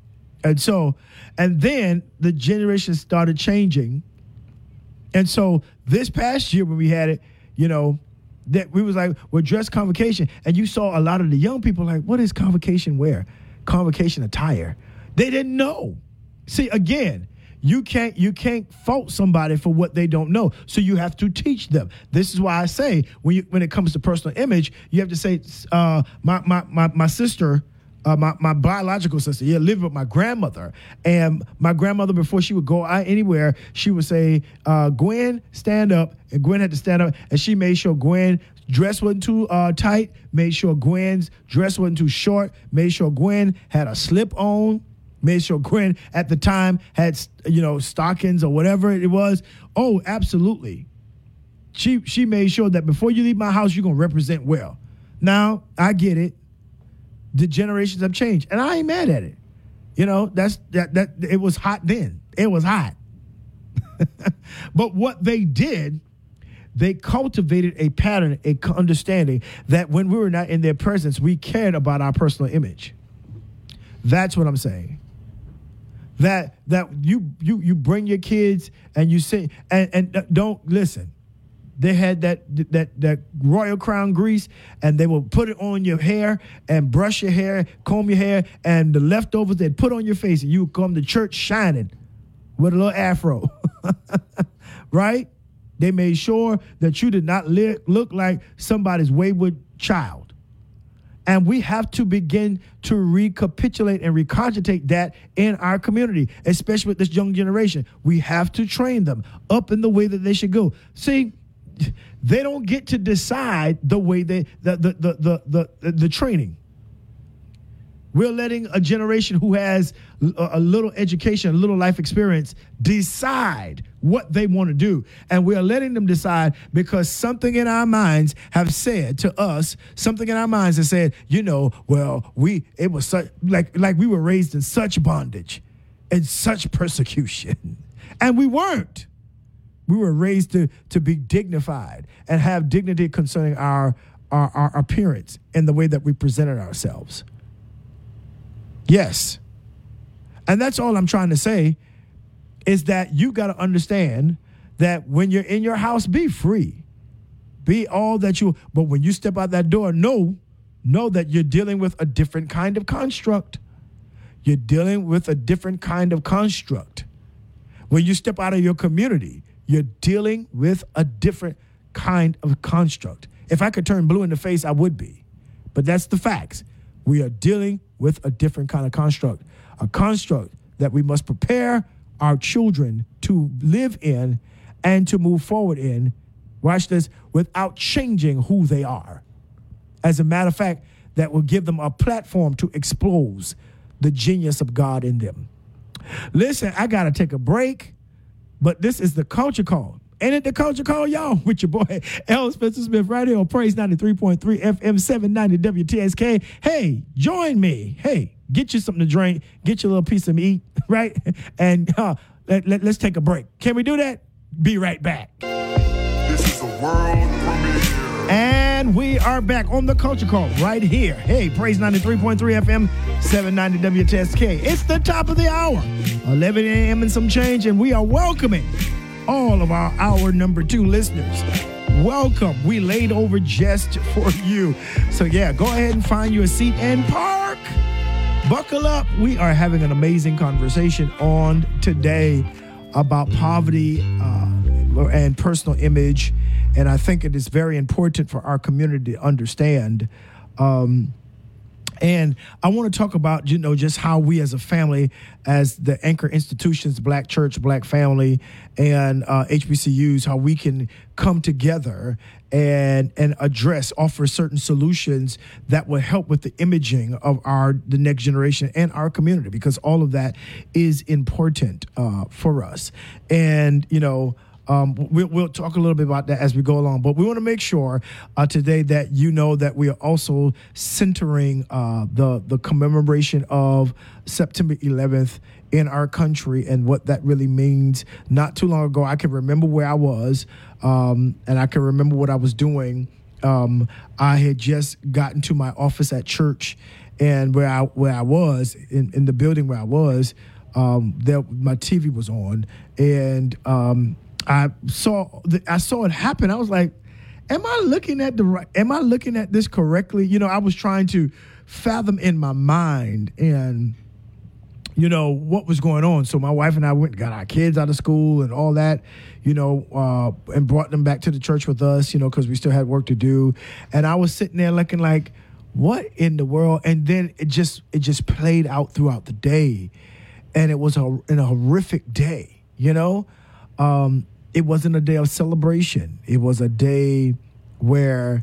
And then the generation started changing. And so this past year when we had it, that we was like, well, dress convocation. And you saw a lot of the young people like, what is convocation wear? Convocation attire. They didn't know. See, again, you can't fault somebody for what they don't know. So you have to teach them. This is why I say when it comes to personal image, you have to say, my sister, my biological sister, lived with my grandmother. And my grandmother, before she would go out anywhere, she would say, Gwen, stand up. And Gwen had to stand up. And she made sure Gwen's dress wasn't too tight, made sure Gwen's dress wasn't too short, made sure Gwen had a slip on, made sure Gwen at the time had, stockings or whatever it was. Oh, absolutely. She made sure that before you leave my house, you're going to represent well. Now, I get it. The generations have changed, and I ain't mad at it. That it was hot then. It was hot. But what they did, they cultivated a pattern, a understanding that when we were not in their presence, we cared about our personal image. That's what I'm saying. That you bring your kids and you say and don't listen. They had that Royal Crown grease, and they will put it on your hair and brush your hair, comb your hair, and the leftovers they'd put on your face, and you would come to church shining with a little afro, right? They made sure that you did not look like somebody's wayward child. And we have to begin to recapitulate and recogitate that in our community, especially with this young generation. We have to train them up in the way that they should go. See, they don't get to decide the way the training. We're letting a generation who has a little education, a little life experience, decide what they want to do. And we're letting them decide because something in our minds have said to us, something in our minds has said, it was such, like we were raised in such bondage and such persecution. And we weren't. We were raised to be dignified and have dignity concerning our appearance and the way that we presented ourselves. Yes. And that's all I'm trying to say is that you got to understand that when you're in your house, be free. Be all that you, but when you step out that door, know that you're dealing with a different kind of construct. You're dealing with a different kind of construct. When you step out of your community, you're dealing with a different kind of construct. If I could turn blue in the face, I would be. But that's the facts. We are dealing with a different kind of construct, a construct that we must prepare our children to live in and to move forward in, watch this, without changing who they are. As a matter of fact, that will give them a platform to expose the genius of God in them. Listen, I got to take a break, but this is the Culture Call. Ain't it the Culture Call, y'all? With your boy, L. Spencer Smith, right here on Praise 93.3 FM 790 WTSK. Hey, join me. Hey, get you something to drink. Get you a little piece of meat, right? And let's take a break. Can we do that? Be right back. This is a world premiere. And we are back on the Culture Call right here. Hey, Praise 93.3 FM 790 WTSK. It's the top of the hour, 11 a.m. and some change, and we are welcoming all of our hour number 2 listeners. Welcome. We laid over just for you. So yeah, go ahead and find you a seat and park. Buckle up. We are having an amazing conversation on today about poverty and personal image. And I think it is very important for our community to understand. And I want to talk about, just how we as a family, as the anchor institutions, Black Church, Black Family, and HBCUs, how we can come together and offer certain solutions that will help with the imaging of the next generation and our community, because all of that is important for us. And, we'll talk a little bit about that as we go along, but we want to make sure today that you know that we are also centering the commemoration of September 11th in our country and what that really means. Not too long ago, I can remember where I was, and I can remember what I was doing. I had just gotten to my office at church, and where I was in the building where I was, my TV was on, and I saw it happen. I was like, am I looking at this correctly? I was trying to fathom in my mind and what was going on. So my wife and I went and got our kids out of school and all that, and brought them back to the church with us, because we still had work to do. And I was sitting there looking like, what in the world? And then it just played out throughout the day. And it was a horrific day, It wasn't a day of celebration. It was a day where,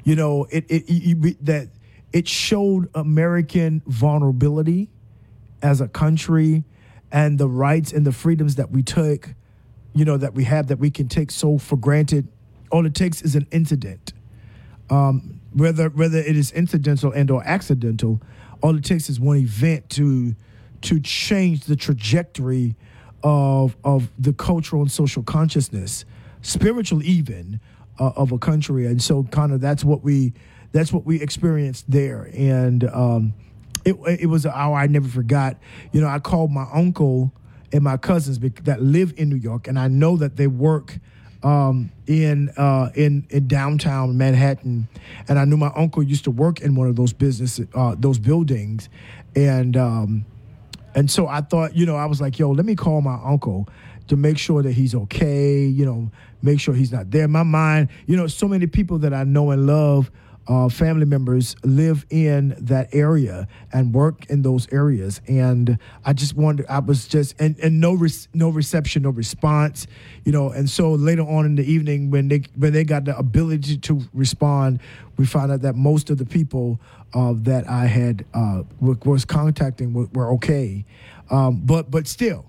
it showed American vulnerability as a country and the rights and the freedoms that we took, that we have, that we can take so for granted. All it takes is an incident. Whether it is incidental and or accidental, all it takes is one event to change the trajectory of the cultural and social consciousness, spiritual even, of a country. And so kind of that's what we experienced there. And it was an hour I never forgot. I called my uncle and my cousins that live in New York, and I know that they work in downtown Manhattan. And I knew my uncle used to work in one of those those buildings. And so I thought, I was like, yo, let me call my uncle to make sure that he's okay, make sure he's not there. In my mind, so many people that I know and love, family members live in that area and work in those areas. And I just wondered, I was just, and no reception, no response, and so later on in the evening when they got the ability to respond, we found out that most of the people that I had was contacting were okay. But still,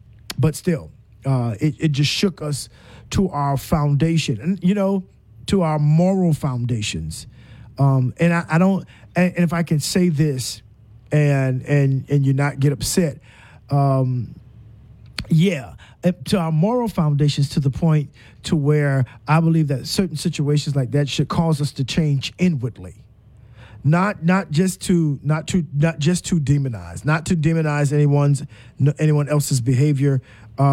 it just shook us to our foundation and, to our moral foundations. And I don't, and if I can say this and you not get upset, to our moral foundations, to the point to where I believe that certain situations like that should cause us to change inwardly. Not just to demonize, not to demonize anyone else's behavior.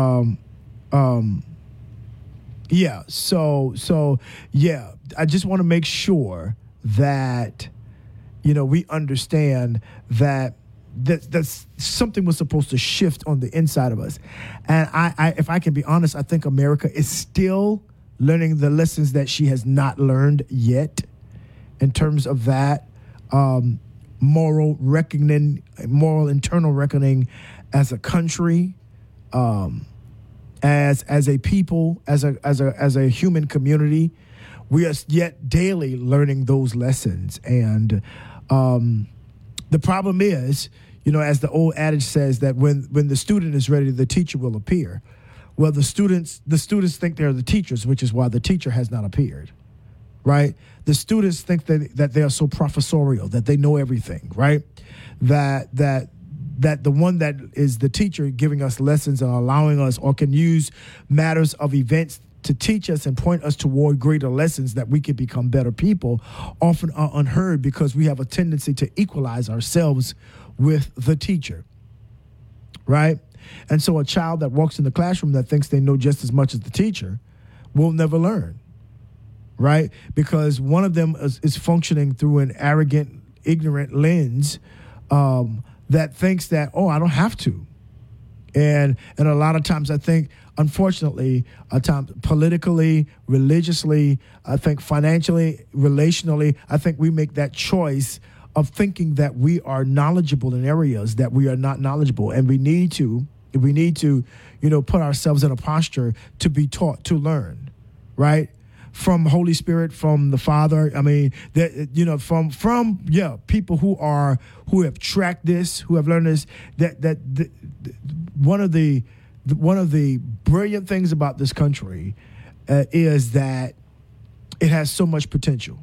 I just want to make sure that we understand that something was supposed to shift on the inside of us. And I if I can be honest, I think America is still learning the lessons that she has not learned yet in terms of that moral internal reckoning as a country, as a people, as a human community. We are yet daily learning those lessons. And the problem is, as the old adage says, that when the student is ready, the teacher will appear. Well, the students think they're the teachers, which is why the teacher has not appeared, right? The students think that they are so professorial, that they know everything, right? That the one that is the teacher giving us lessons and allowing us, or can use matters of events to teach us and point us toward greater lessons that we can become better people, often are unheard because we have a tendency to equalize ourselves with the teacher, right? And so a child that walks in the classroom that thinks they know just as much as the teacher will never learn, right? Because one of them is functioning through an arrogant, ignorant lens that thinks that, I don't have to. And a lot of times I think, unfortunately, politically, religiously, I think financially, relationally, I think we make that choice of thinking that we are knowledgeable in areas that we are not knowledgeable. And we need to, put ourselves in a posture to be taught, to learn, right? From Holy Spirit, from the Father. I mean, from people who have tracked this, who have learned this. One of the brilliant things about this country is that it has so much potential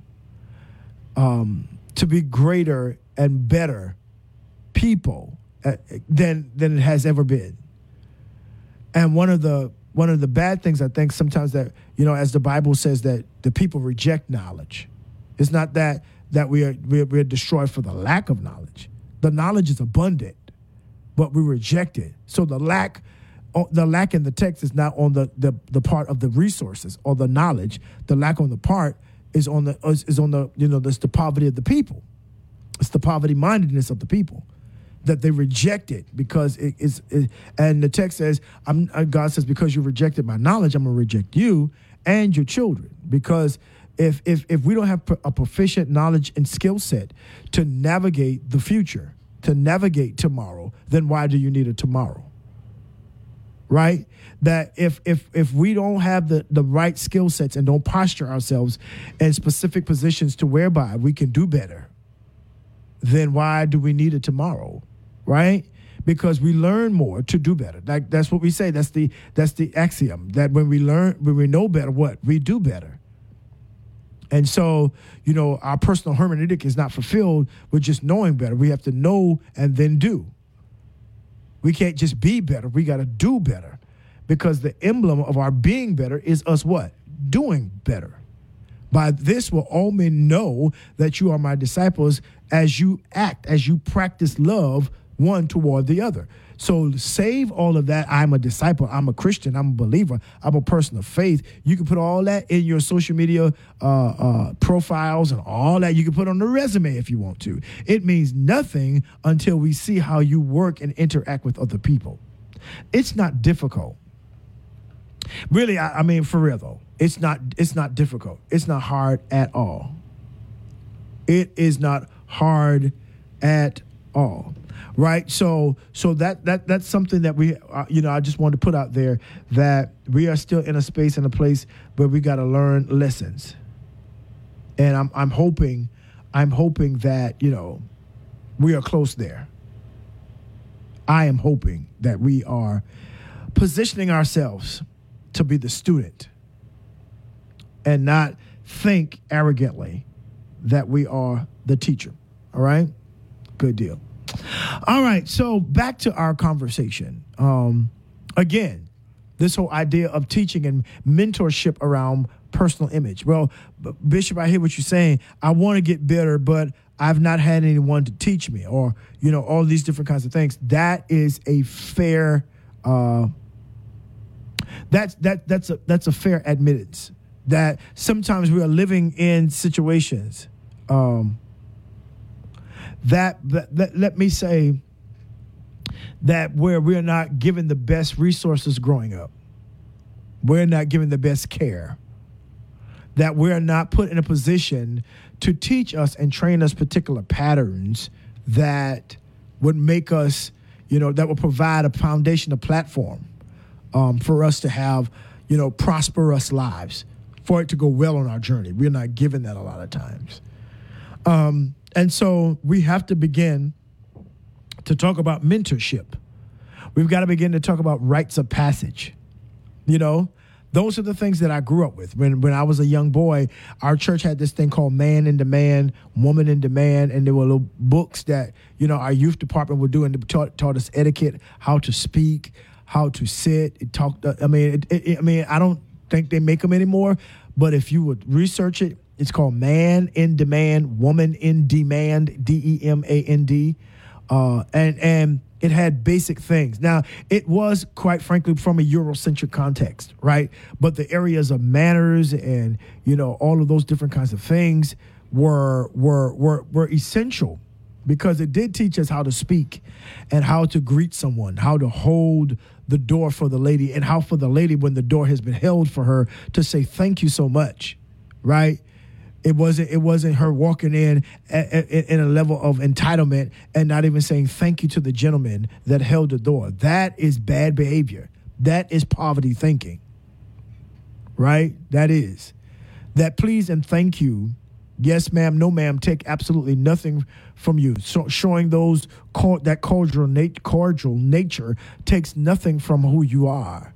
to be greater and better people than it has ever been. And one of the bad things I think sometimes that, as the Bible says, that the people reject knowledge. It's not that we're destroyed for the lack of knowledge. The knowledge is abundant, but we reject it. So the lack in the text is not on the part of the resources or the knowledge. The lack on the part is on the that's the poverty of the people. It's the poverty mindedness of the people, that they reject it because it is. And the text says, God says, because you rejected my knowledge, I'm going to reject you and your children. Because if we don't have a proficient knowledge and skill set to navigate the future, to navigate tomorrow, then why do you need a tomorrow? Right? That if we don't have the right skill sets and don't posture ourselves in specific positions to whereby we can do better, then why do we need a tomorrow? Right? Because we learn more to do better. Like that's what we say. That's the axiom, that when we know better, we do better. And so, our personal hermeneutic is not fulfilled with just knowing better. We have to know and then do. We can't just be better. We got to do better, because the emblem of our being better is us what? Doing better. By this will all men know that you are my disciples, as you act, as you practice love one toward the other. So save all of that. I'm a disciple. I'm a Christian. I'm a believer. I'm a person of faith. You can put all that in your social media profiles and all that. You can put on the resume if you want to. It means nothing until we see how you work and interact with other people. It's not difficult. Really, I mean, for real though, it's not difficult. It's not hard at all. It is not hard at all, right? So that's something that we, I just wanted to put out there, that we are still in a space and a place where we got to learn lessons, and I'm hoping that we are close there. I am hoping that we are positioning ourselves to be the student and not think arrogantly that we are the teacher. All right? Good deal. All right. So back to our conversation. Again, this whole idea of teaching and mentorship around personal image. Well, Bishop, I hear what you're saying. I want to get better, but I've not had anyone to teach me, or, all these different kinds of things. That is a fair, that's a fair admittance that sometimes we are living in situations that let me say that where we're not given the best resources growing up, we're not given the best care, that we're not put in a position to teach us and train us particular patterns that would make us, that would provide a foundation, a platform for us to have, prosperous lives, for it to go well on our journey. We're not given that a lot of times. And so we have to begin to talk about mentorship. We've got to begin to talk about rites of passage. Those are the things that I grew up with. When I was a young boy, our church had this thing called Man in Demand, Woman in Demand, and there were little books that, our youth department would do, and it taught us etiquette, how to speak, how to sit. It talked. I don't think they make them anymore, but if you would research it, it's called Man in Demand, Woman in Demand, DEMAND, and it had basic things. Now, it was, quite frankly, from a Eurocentric context, right? But the areas of manners and, all of those different kinds of things were essential, because it did teach us how to speak and how to greet someone, how to hold the door for the lady, and how for the lady, when the door has been held for her, to say thank you so much, right? It wasn't her walking in a level of entitlement and not even saying thank you to the gentleman that held the door. That is bad behavior. That is poverty thinking, right? That is. That please and thank you, yes ma'am, no ma'am, take absolutely nothing from you. So showing that cordial nature takes nothing from who you are,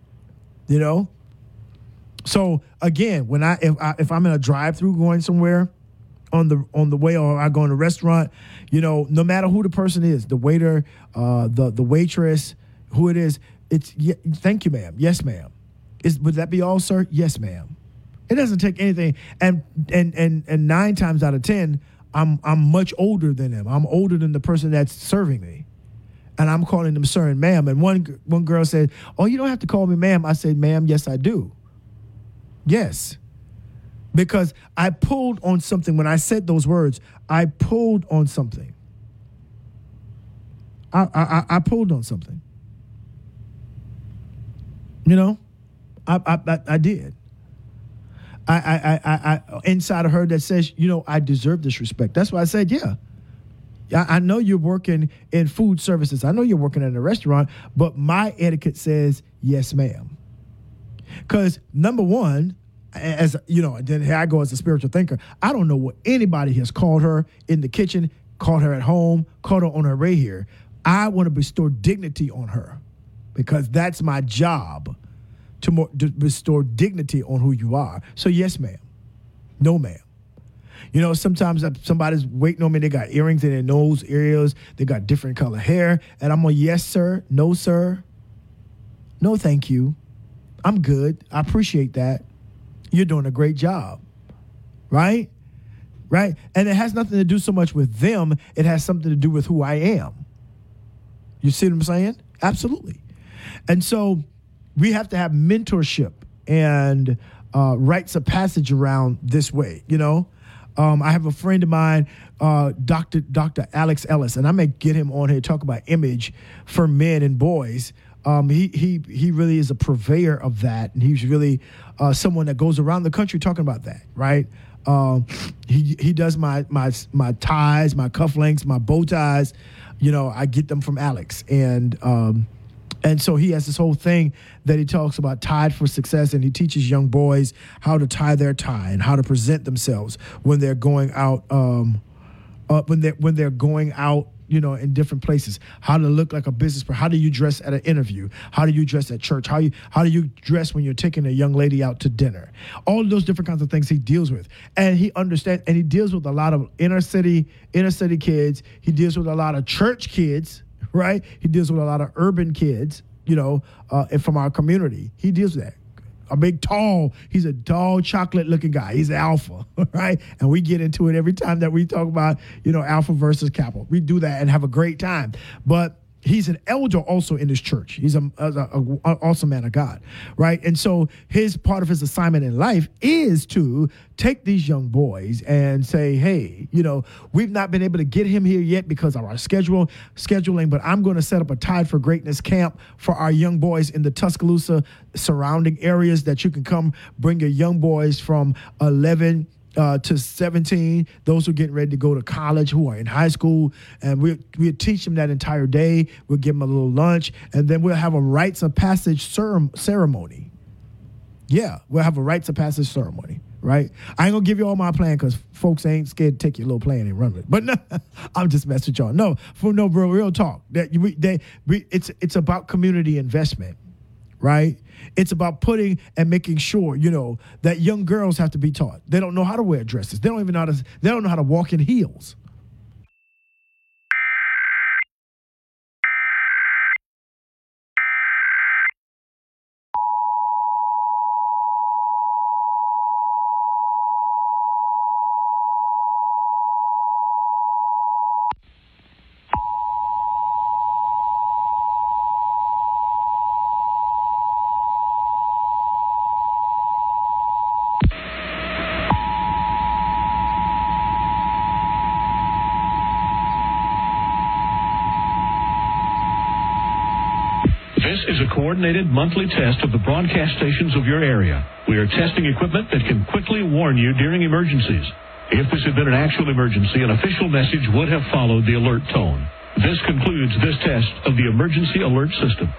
So again, if I'm in a drive-through going somewhere on the way, or I go in a restaurant, no matter who the person is, the waiter, the waitress, who it is, it's thank you, ma'am. Yes, ma'am. Would that be all, sir? Yes, ma'am. It doesn't take anything. And 9 times out of 10, I'm much older than them. I'm older than the person that's serving me, and I'm calling them sir and ma'am. And one girl said, "Oh, you don't have to call me ma'am." I said, "Ma'am, yes, I do." Yes, because I pulled on something when I said those words. I pulled on something. I pulled on something. I did. I inside of her that says, I deserve this respect. That's why I said, yeah. I know you're working in food services. I know you're working in a restaurant, but my etiquette says, yes, ma'am. Because number one, as then here I go as a spiritual thinker. I don't know what anybody has called her in the kitchen, called her at home, called her on her way here. I want to bestow dignity on her, because that's my job, to bestow dignity on who you are. So yes, ma'am. No, ma'am. Sometimes somebody's waiting on me. They got earrings in their nose areas. They got different color hair, and I'm like, yes, sir. No, sir. No, thank you. I'm good. I appreciate that. You're doing a great job, right? Right? And it has nothing to do so much with them. It has something to do with who I am. You see what I'm saying? Absolutely. And so we have to have mentorship and rites of passage around this way, I have a friend of mine, Dr. Alex Ellis, and I may get him on here to talk about image for men and boys. he really is a purveyor of that, and he's really someone that goes around the country talking about that, right? He does my ties, my cufflinks, my bow ties. I get them from Alex, and so he has this whole thing that he talks about tied for success, and he teaches young boys how to tie their tie and how to present themselves when they're going out, when they're going out, in different places, how to look like a business person. How do you dress at an interview? How do you dress at church? How do you dress when you're taking a young lady out to dinner? All of those different kinds of things he deals with. And he understands, and he deals with a lot of inner city kids. He deals with a lot of church kids, right? He deals with a lot of urban kids, and from our community. He deals with that. He's a tall, chocolate-looking guy. He's an alpha, right? And we get into it every time that we talk about, alpha versus kappa. We do that and have a great time. But he's an elder also in this church. He's an awesome man of God, right? And so part of his assignment in life is to take these young boys and say, hey, we've not been able to get him here yet because of our scheduling, but I'm going to set up a Tied for Greatness camp for our young boys in the Tuscaloosa surrounding areas that you can come bring your young boys from 11 to 17, those who are getting ready to go to college, who are in high school, and we'll teach them that entire day. We'll give them a little lunch, and then we'll have a rites of passage ceremony. Yeah, we'll have a rites of passage ceremony, right? I ain't going to give you all my plan because folks ain't scared to take your little plan and run with it. But no, I'm just messing with y'all. No, bro, real talk. It's about community investment, right? It's about putting and making sure, that young girls have to be taught. They don't know how to wear dresses. They don't know how to walk in heels. This is a coordinated monthly test of the broadcast stations of your area. We are testing equipment that can quickly warn you during emergencies. If this had been an actual emergency, an official message would have followed the alert tone. This concludes this test of the emergency alert system.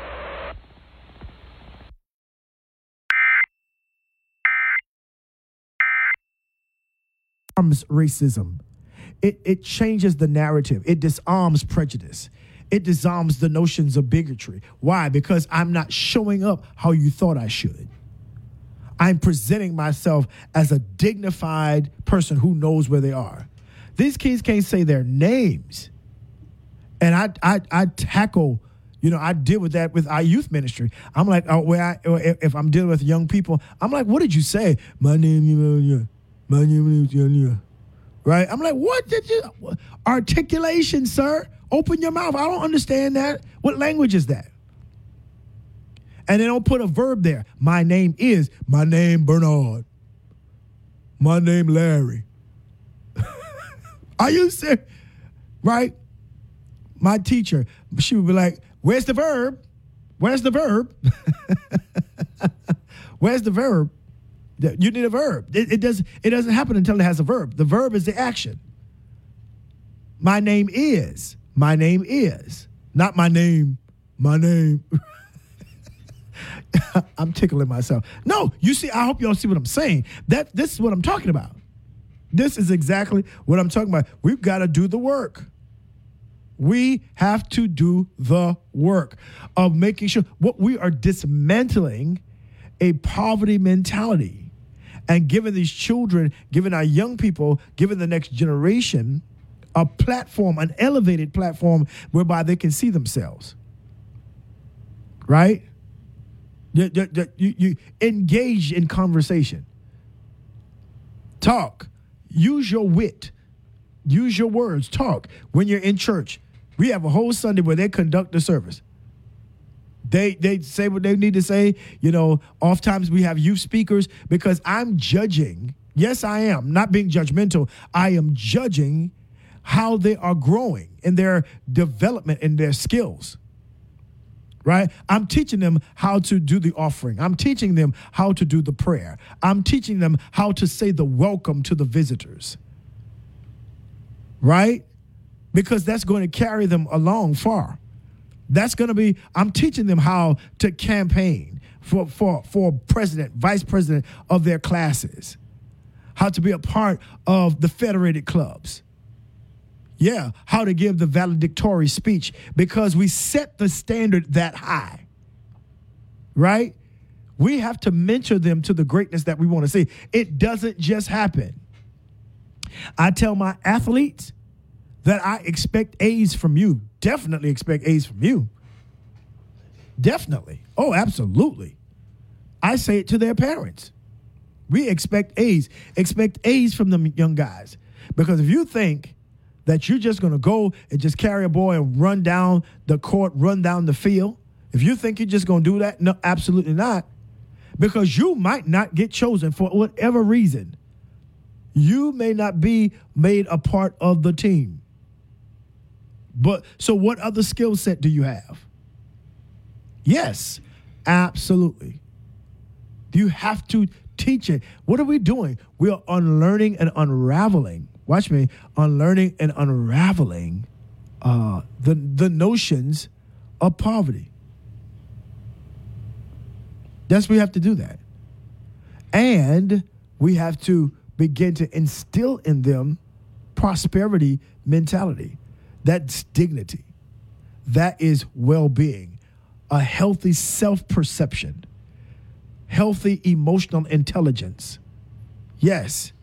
Racism. It changes the narrative. It disarms prejudice. It disarms the notions of bigotry. Why? Because I'm not showing up how you thought I should. I'm presenting myself as a dignified person who knows where they are. These kids can't say their names. And I tackle, I deal with that with our youth ministry. I'm like, if I'm dealing with young people, I'm like, what did you say? My name is, right? I'm like, what did you, articulation, sir? Open your mouth. I don't understand that. What language is that? And they don't put a verb there. My name Bernard. My name Larry. Are you serious? Right? My teacher, she would be like, where's the verb? Where's the verb? Where's the verb? You need a verb. It doesn't happen until it has a verb. The verb is the action. My name is. My name is. Not my name. My name. I'm tickling myself. No, you see, I hope y'all see what I'm saying. This is what I'm talking about. This is exactly what I'm talking about. We've got to do the work. We have to do the work of making sure what we are dismantling a poverty mentality and giving these children, giving our young people, giving the next generation a platform, an elevated platform whereby they can see themselves. Right? You engage in conversation. Talk. Use your wit. Use your words. Talk. When you're in church, we have a whole Sunday where they conduct the service. They say what they need to say. Oftentimes we have youth speakers because I'm judging. Yes, I am. Not being judgmental. I am judging how they are growing in their development and their skills. right? I'm teaching them how to do the offering. I'm teaching them how to do the prayer. I'm teaching them how to say the welcome to the visitors, right? Because that's going to carry them along far. That's going to be, I'm teaching them how to campaign for president, vice president of their classes, how to be a part of the federated clubs. Yeah, how to give the valedictory speech, because we set the standard that high, right? We have to mentor them to the greatness that we want to see. It doesn't just happen. I tell my athletes that I expect A's from you. Definitely expect A's from you. Definitely. Oh, absolutely. I say it to their parents. We expect A's. Expect A's from them young guys. Because if you think that you're just going to go and just carry a ball and run down the court, run down the field, if you think you're just going to do that, no, absolutely not. Because you might not get chosen for whatever reason. You may not be made a part of the team. But so what other skill set do you have? Yes, absolutely. You have to teach it. What are we doing? We are unlearning and unraveling. Watch me, unlearning and unraveling the notions of poverty. Yes, we have to do that. And we have to begin to instill in them prosperity mentality. That's dignity. That is well-being, a healthy self-perception, healthy emotional intelligence. Yes.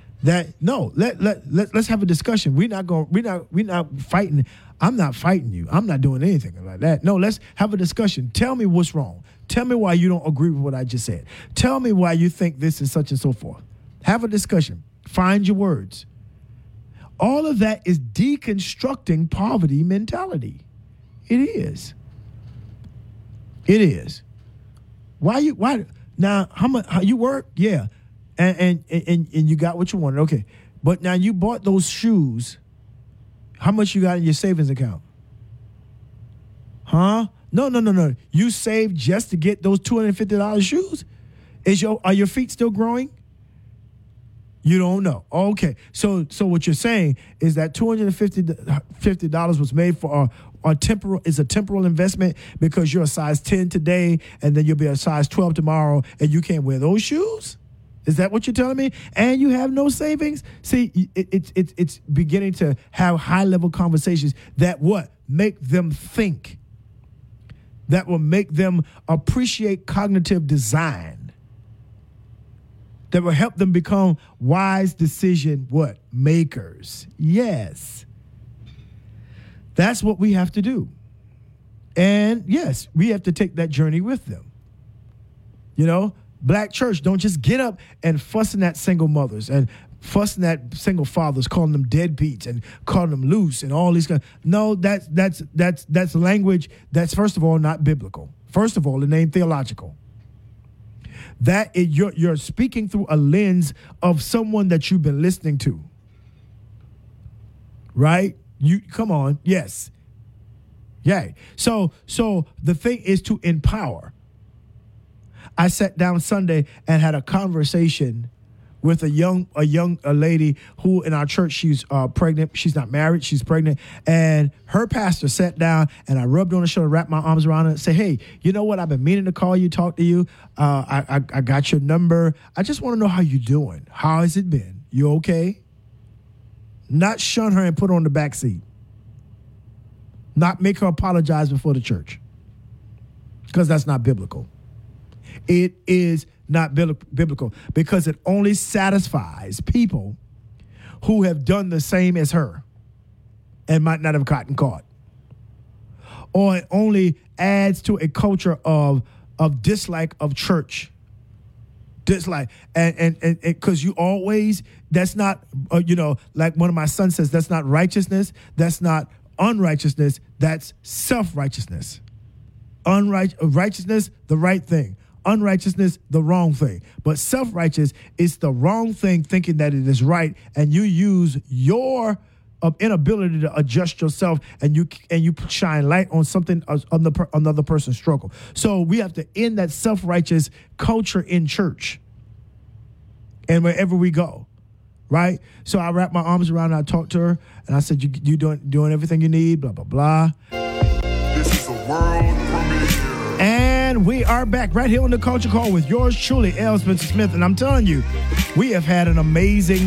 Let's have a discussion. We're not fighting. I'm not fighting you. I'm not doing anything like that. No, let's have a discussion. Tell me what's wrong. Tell me why you don't agree with what I just said. Tell me why you think this is such and so forth. Have a discussion. Find your words. All of that is deconstructing poverty mentality. It is. It is. Why now how you work? Yeah. And you got what you wanted. Okay. But now you bought those shoes. How much you got in your savings account? Huh? No. You saved just to get those $250 shoes? Are your feet still growing? You don't know. Okay. So what you're saying is that $250 was made for a temporal investment because you're a size 10 today and then you'll be a size 12 tomorrow and you can't wear those shoes? Is that what you're telling me? And you have no savings? See, it's beginning to have high-level conversations that make them think, that will make them appreciate cognitive design, that will help them become wise decision makers. Yes. That's what we have to do. And yes, we have to take that journey with them. You know, Black church, don't just get up and fussing at single mothers and fussing at single fathers, calling them deadbeats and calling them loose and all these kind. No, that's language that's first of all not biblical. First of all, it ain't theological. That is, you're speaking through a lens of someone that you've been listening to. Right? Come on, yes. Yay. So the thing is to empower. I sat down Sunday and had a conversation with a lady who in our church, she's pregnant. She's not married. She's pregnant. And her pastor sat down and I rubbed on her shoulder, wrapped my arms around her and said, hey, you know what? I've been meaning to call you, talk to you. I got your number. I just want to know how you're doing. How has it been? You okay? Not shun her and put her on the back seat. Not make her apologize before the church. Because that's not biblical. It is not biblical because it only satisfies people who have done the same as her and might not have gotten caught. Or it only adds to a culture of dislike of church. Dislike. And because you always, that's not, like one of my sons says, that's not righteousness. That's not unrighteousness. That's self-righteousness. Righteousness, the right thing. Unrighteousness, the wrong thing. But self-righteous is the wrong thing thinking that it is right, and you use your of inability to adjust yourself, and you shine light on something another person's struggle. So we have to end that self-righteous culture in church and wherever we go, right? So I wrapped my arms around her, I talked to her, and I said, you doing everything you need, blah, blah, blah. This is a world premiere. And we are back right here on the Culture Call with yours truly, L. Spencer Smith. And I'm telling you, we have had an amazing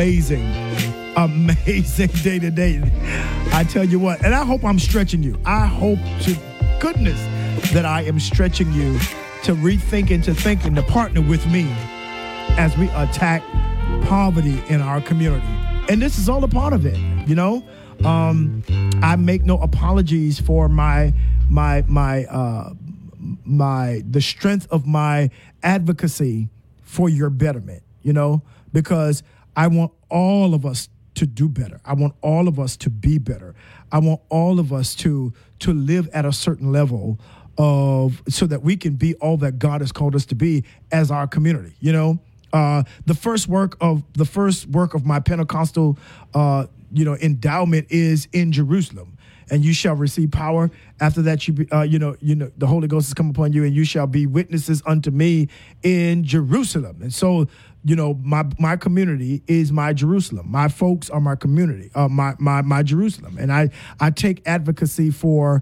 day today. I tell you what, and I hope I'm stretching you. I hope to goodness that I am stretching you to rethink and to think and to partner with me as we attack poverty in our community. And this is all a part of it, you know. I make no apologies for the strength of my advocacy for your betterment, you know, because I want all of us to do better. I want all of us to be better. I want all of us to live at a certain level so that we can be all that God has called us to be as our community, you know. The first work of my Pentecostal endowment is in Jerusalem. And you shall receive power. After that, the Holy Ghost has come upon you, and you shall be witnesses unto me in Jerusalem. And so, you know, my community is my Jerusalem. My folks are my community, my Jerusalem. And I take advocacy for,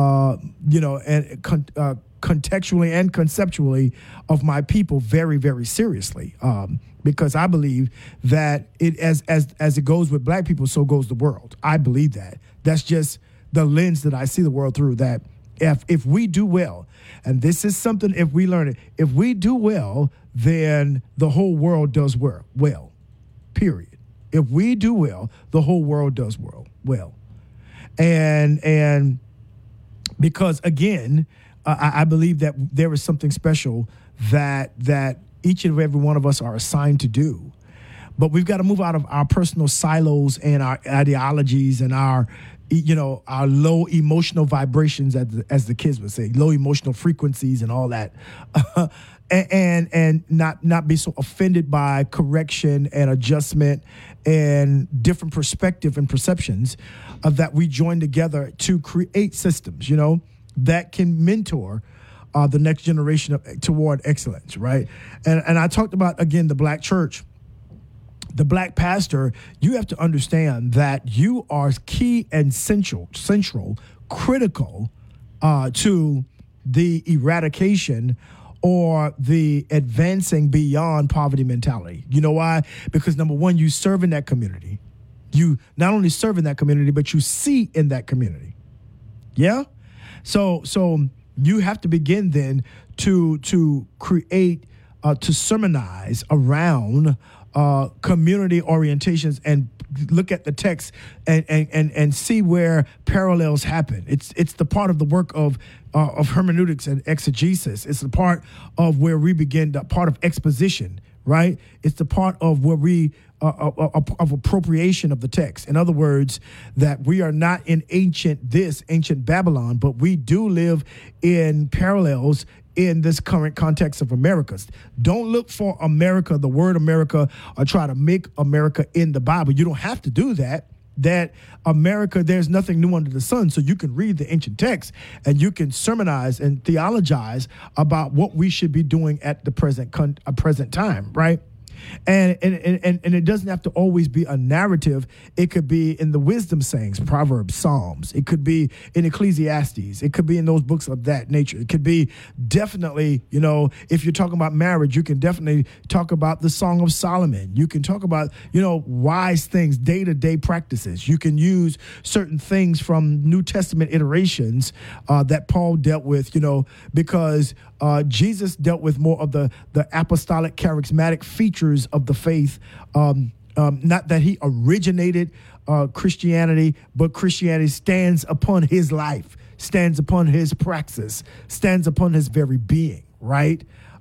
contextually and conceptually of my people very, very seriously. Because I believe that it as it goes with black people, so goes the world. I believe that. That's just the lens that I see the world through, that if we do well, and this is something, if we learn it, if we do well, then the whole world does well, period. If we do well, the whole world does well. And because, again, I believe that there is something special that each and every one of us are assigned to do. But we've got to move out of our personal silos and our ideologies and our low emotional vibrations, as the kids would say, low emotional frequencies and all that, and not be so offended by correction and adjustment and different perspective and perceptions that we join together to create systems, you know, that can mentor the next generation toward excellence, right? And I talked about, again, the black church. The black pastor, you have to understand that you are key and central, critical to the eradication or the advancing beyond poverty mentality. You know why? Because number one, you serve in that community. You not only serve in that community, but you see in that community. Yeah? So you have to begin then to create, to sermonize around community orientations and look at the text and see where parallels happen. It's the part of the work of hermeneutics and exegesis. It's the part of where we begin, the part of exposition, right? It's the part of where we of appropriation of the text. In other words, that we are not in ancient Babylon, but we do live in parallels in this current context of Americas. Don't look for America, the word America, or try to make America in the Bible. You don't have to do that. That America, there's nothing new under the sun. So you can read the ancient text and you can sermonize and theologize about what we should be doing at the present time, right? And it doesn't have to always be a narrative. It could be in the wisdom sayings, Proverbs, Psalms. It could be in Ecclesiastes. It could be in those books of that nature. It could be definitely, you know, if you're talking about marriage, you can definitely talk about the Song of Solomon. You can talk about, you know, wise things, day-to-day practices. You can use certain things from New Testament iterations that Paul dealt with, you know, because Jesus dealt with more of the apostolic charismatic features of the faith, not that he originated Christianity, but Christianity stands upon his life, stands upon his praxis, stands upon his very being, right?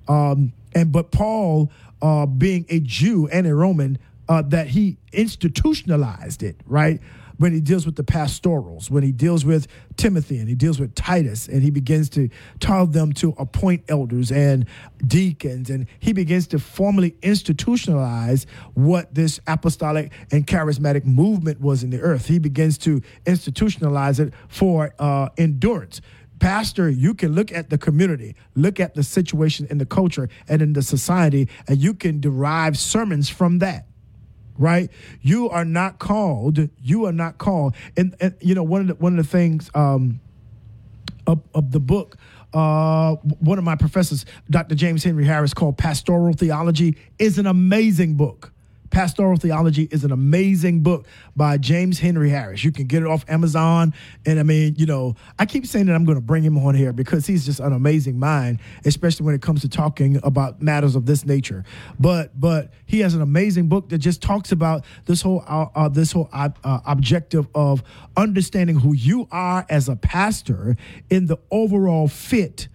But Paul, being a Jew and a Roman, that he institutionalized it, right? when he deals with the pastorals, when he deals with Timothy and he deals with Titus, and he begins to tell them to appoint elders and deacons, and he begins to formally institutionalize what this apostolic and charismatic movement was in the earth. He begins to institutionalize it for endurance. Pastor, you can look at the community, look at the situation in the culture and in the society, and you can derive sermons from that. Right? You are not called. And you know, one of the things of the book, one of my professors, Dr. James Henry Harris, called Pastoral Theology, is an amazing book. Pastoral Theology is an amazing book by James Henry Harris. You can get it off Amazon. And I mean, you know, I keep saying that I'm going to bring him on here because he's just an amazing mind, especially when it comes to talking about matters of this nature. But he has an amazing book that just talks about this whole objective of understanding who you are as a pastor in the overall fit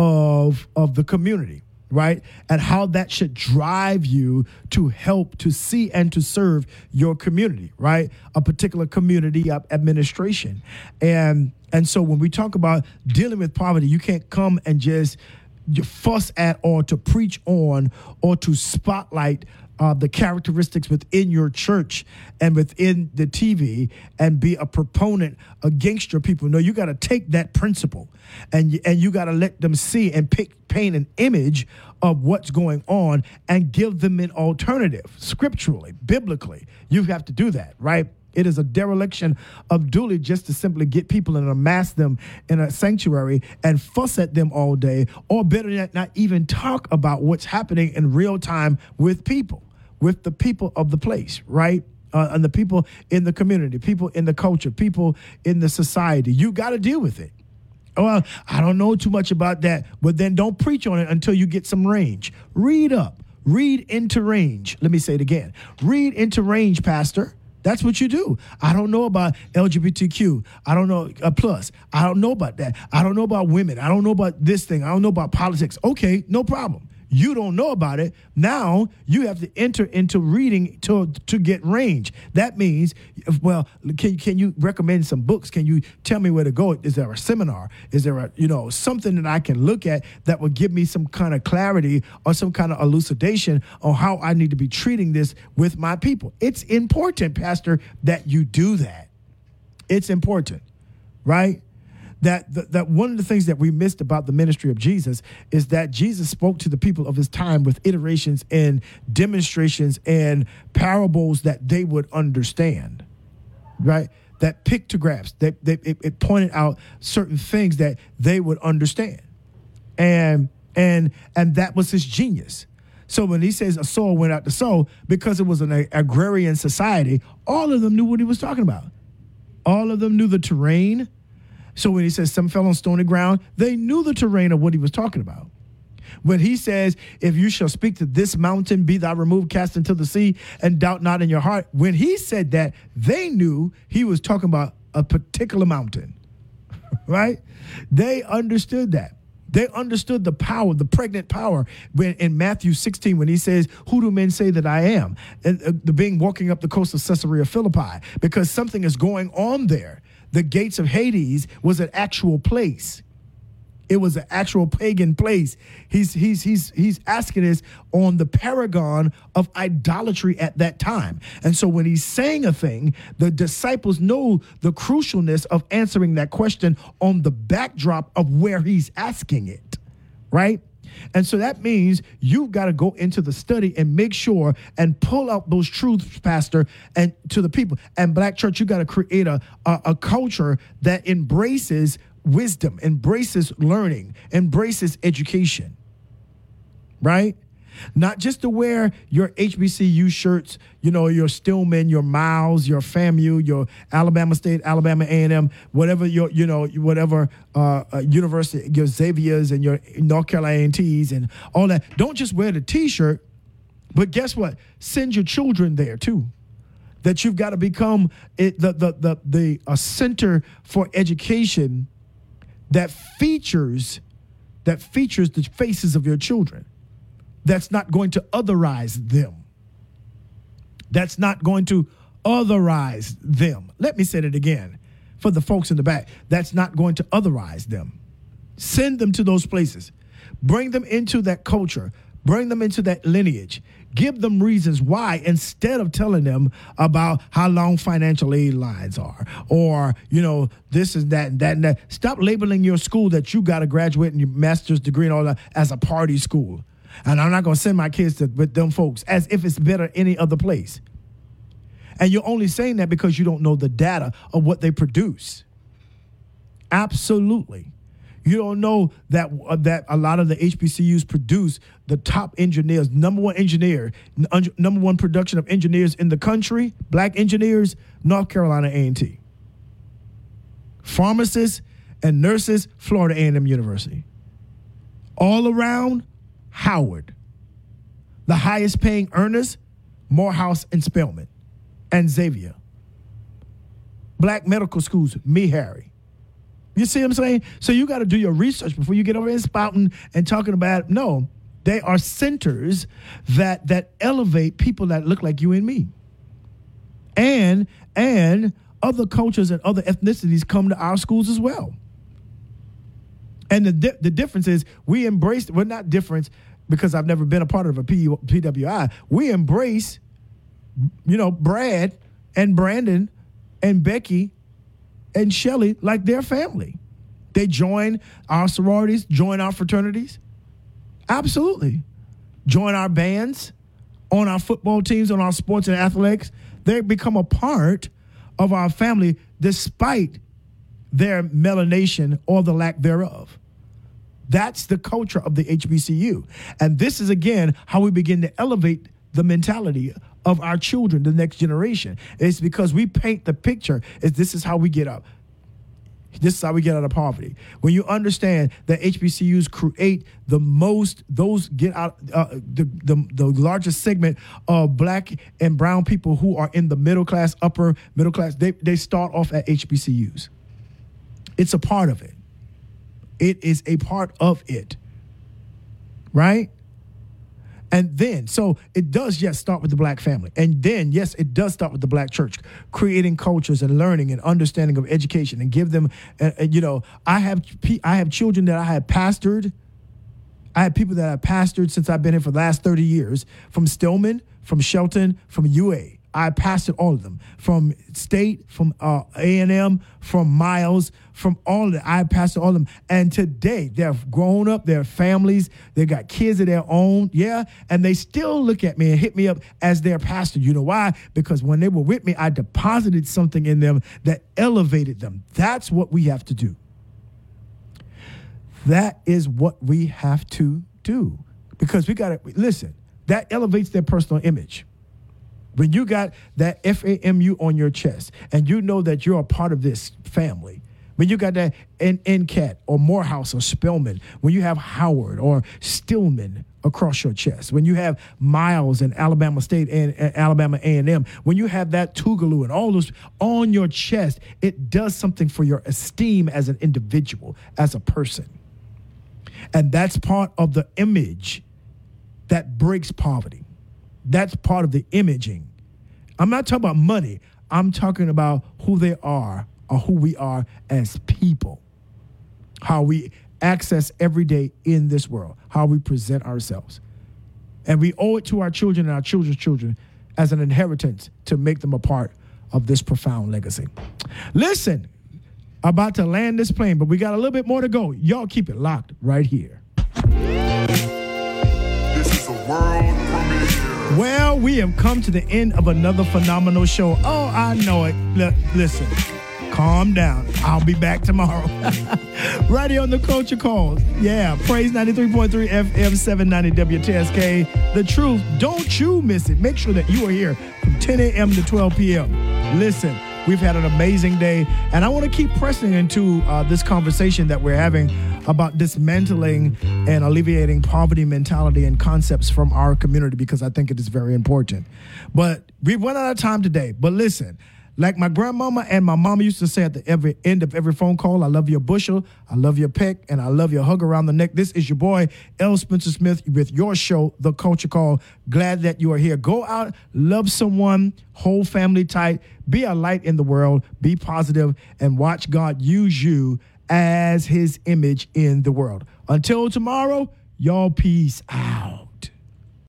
of the community. Right? And how that should drive you to help to see and to serve your community, right? A particular community administration. And so when we talk about dealing with poverty, you can't come and just fuss at or to preach on or to spotlight the characteristics within your church and within the TV and be a proponent against your people. No, you got to take that principle and you got to let them see and paint an image of what's going on and give them an alternative scripturally, biblically. You have to do that, right? It is a dereliction of duty just to simply get people and amass them in a sanctuary and fuss at them all day, or better yet, not even talk about what's happening in real time with people, with the people of the place, right? And the people in the community, people in the culture, people in the society. You got to deal with it. Well, I don't know too much about that, but then don't preach on it until you get some range. Read up. Read into range. Let me say it again. Read into range, Pastor. That's what you do. I don't know about LGBTQ. I don't know plus. I don't know about that. I don't know about women. I don't know about this thing. I don't know about politics. Okay, no problem. You don't know about it. Now you have to enter into reading to get range. That means, well, can you recommend some books? Can you tell me where to go? Is there a seminar? Is there a something that I can look at that will give me some kind of clarity or some kind of elucidation on how I need to be treating this with my people? It's important, Pastor, that you do that. It's important, right? That one of the things that we missed about the ministry of Jesus is that Jesus spoke to the people of his time with iterations and demonstrations and parables that they would understand, right? That pictographs, that it pointed out certain things that they would understand. And that was his genius. So when he says a soul went out to sow, because it was an agrarian society, all of them knew what he was talking about. All of them knew the terrain. So when he says some fell on stony ground, they knew the terrain of what he was talking about. When he says, if you shall speak to this mountain, be thou removed, cast into the sea, and doubt not in your heart. When he said that, they knew he was talking about a particular mountain, right? They understood that. They understood the power, the pregnant power, when in Matthew 16, when he says, who do men say that I am? And the being walking up the coast of Caesarea Philippi, because something is going on there. The gates of Hades was an actual place. It was an actual pagan place. He's asking us on the paragon of idolatry at that time. And so when he's saying a thing, the disciples know the crucialness of answering that question on the backdrop of where he's asking it, right? And so that means you've got to go into the study and make sure and pull out those truths, Pastor, and to the people. And Black Church, you got to create a culture that embraces wisdom, embraces learning, embraces education, right? Not just to wear your HBCU shirts, your Stillman, your Miles, your FAMU, your Alabama State, Alabama A&M, whatever whatever university, your Xavier's and your North Carolina A&T's and all that. Don't just wear the T-shirt, but guess what? Send your children there too. That you've got to become a center for education that features the faces of your children. That's not going to otherize them. That's not going to otherize them. Let me say it again for the folks in the back. That's not going to otherize them. Send them to those places. Bring them into that culture. Bring them into that lineage. Give them reasons why, instead of telling them about how long financial aid lines are, or, this is that and that and that. Stop labeling your school that you got to graduate and your master's degree and all that as a party school. And I'm not going to send my kids with them folks as if it's better any other place. And you're only saying that because you don't know the data of what they produce. Absolutely. You don't know that a lot of the HBCUs produce the top engineers, number one production of engineers in the country, black engineers, North Carolina A&T. Pharmacists and nurses, Florida A&M University. All around, Howard. The highest paying earners, Morehouse and Spelman and Xavier. Black medical schools, Meharry. You see what I'm saying? So you got to do your research before you get over here spouting and talking about, no, they are centers that elevate people that look like you and me. And other cultures and other ethnicities come to our schools as well. And the difference is we embrace, well, not difference because I've never been a part of a PWI. We embrace, Brad and Brandon and Becky and Shelly like their family. They join our sororities, join our fraternities. Absolutely. Join our bands, on our football teams, on our sports and athletics. They become a part of our family despite their melanation or the lack thereof. That's the culture of the HBCU. And this is, again, how we begin to elevate the mentality of our children, the next generation. It's because we paint the picture as this is how we get up. This is how we get out of poverty. When you understand that HBCUs create the largest segment of black and brown people who are in the middle class, upper middle class, they start off at HBCUs. It's a part of it. It is a part of it, right? And then, so it does, yes, start with the black family. And then, yes, it does start with the black church, creating cultures and learning and understanding of education and give them, I have children that I have pastored. I have people that I've pastored since I've been here for the last 30 years, from Stillman, from Shelton, from UA. I pastored all of them, from State, from A&M, from Miles, from all of them. I pastored all of them. And today, they've grown up, their families, they got kids of their own, and they still look at me and hit me up as their pastor. You know why? Because when they were with me, I deposited something in them that elevated them. That's what we have to do. That is what we have to do. Because we got to, listen, that elevates their personal image. When you got that FAMU on your chest and you know that you're a part of this family, when you got that NCAT or Morehouse or Spelman, when you have Howard or Stillman across your chest, when you have Miles and Alabama State and Alabama A&M, when you have that Tougaloo and all those on your chest, it does something for your esteem as an individual, as a person. And that's part of the image that breaks poverty. That's part of the imaging. I'm not talking about money. I'm talking about who they are or who we are as people, how we access every day in this world, how we present ourselves. And we owe it to our children and our children's children as an inheritance to make them a part of this profound legacy. Listen, about to land this plane, but we got a little bit more to go. Y'all keep it locked right here. This is a world premiere. Well, we have come to the end of another phenomenal show. Oh, I know it. Listen, calm down. I'll be back tomorrow. Right here on the Culture Call. Yeah, Praise 93.3 FM 790 WTSK. The truth, don't you miss it. Make sure that you are here from 10 a.m. to 12 p.m. Listen, we've had an amazing day, and I want to keep pressing into this conversation that we're having about dismantling and alleviating poverty mentality and concepts from our community, because I think it is very important. But we've run out of time today. But listen, Like my grandmama and my mama used to say at the end of every phone call, I love your bushel, I love your peck, and I love your hug around the neck. This is your boy, L. Spencer Smith, with your show, The Culture Call. Glad that you are here. Go out, love someone, hold family tight, be a light in the world, be positive, and watch God use you as his image in the world. Until tomorrow, y'all peace out.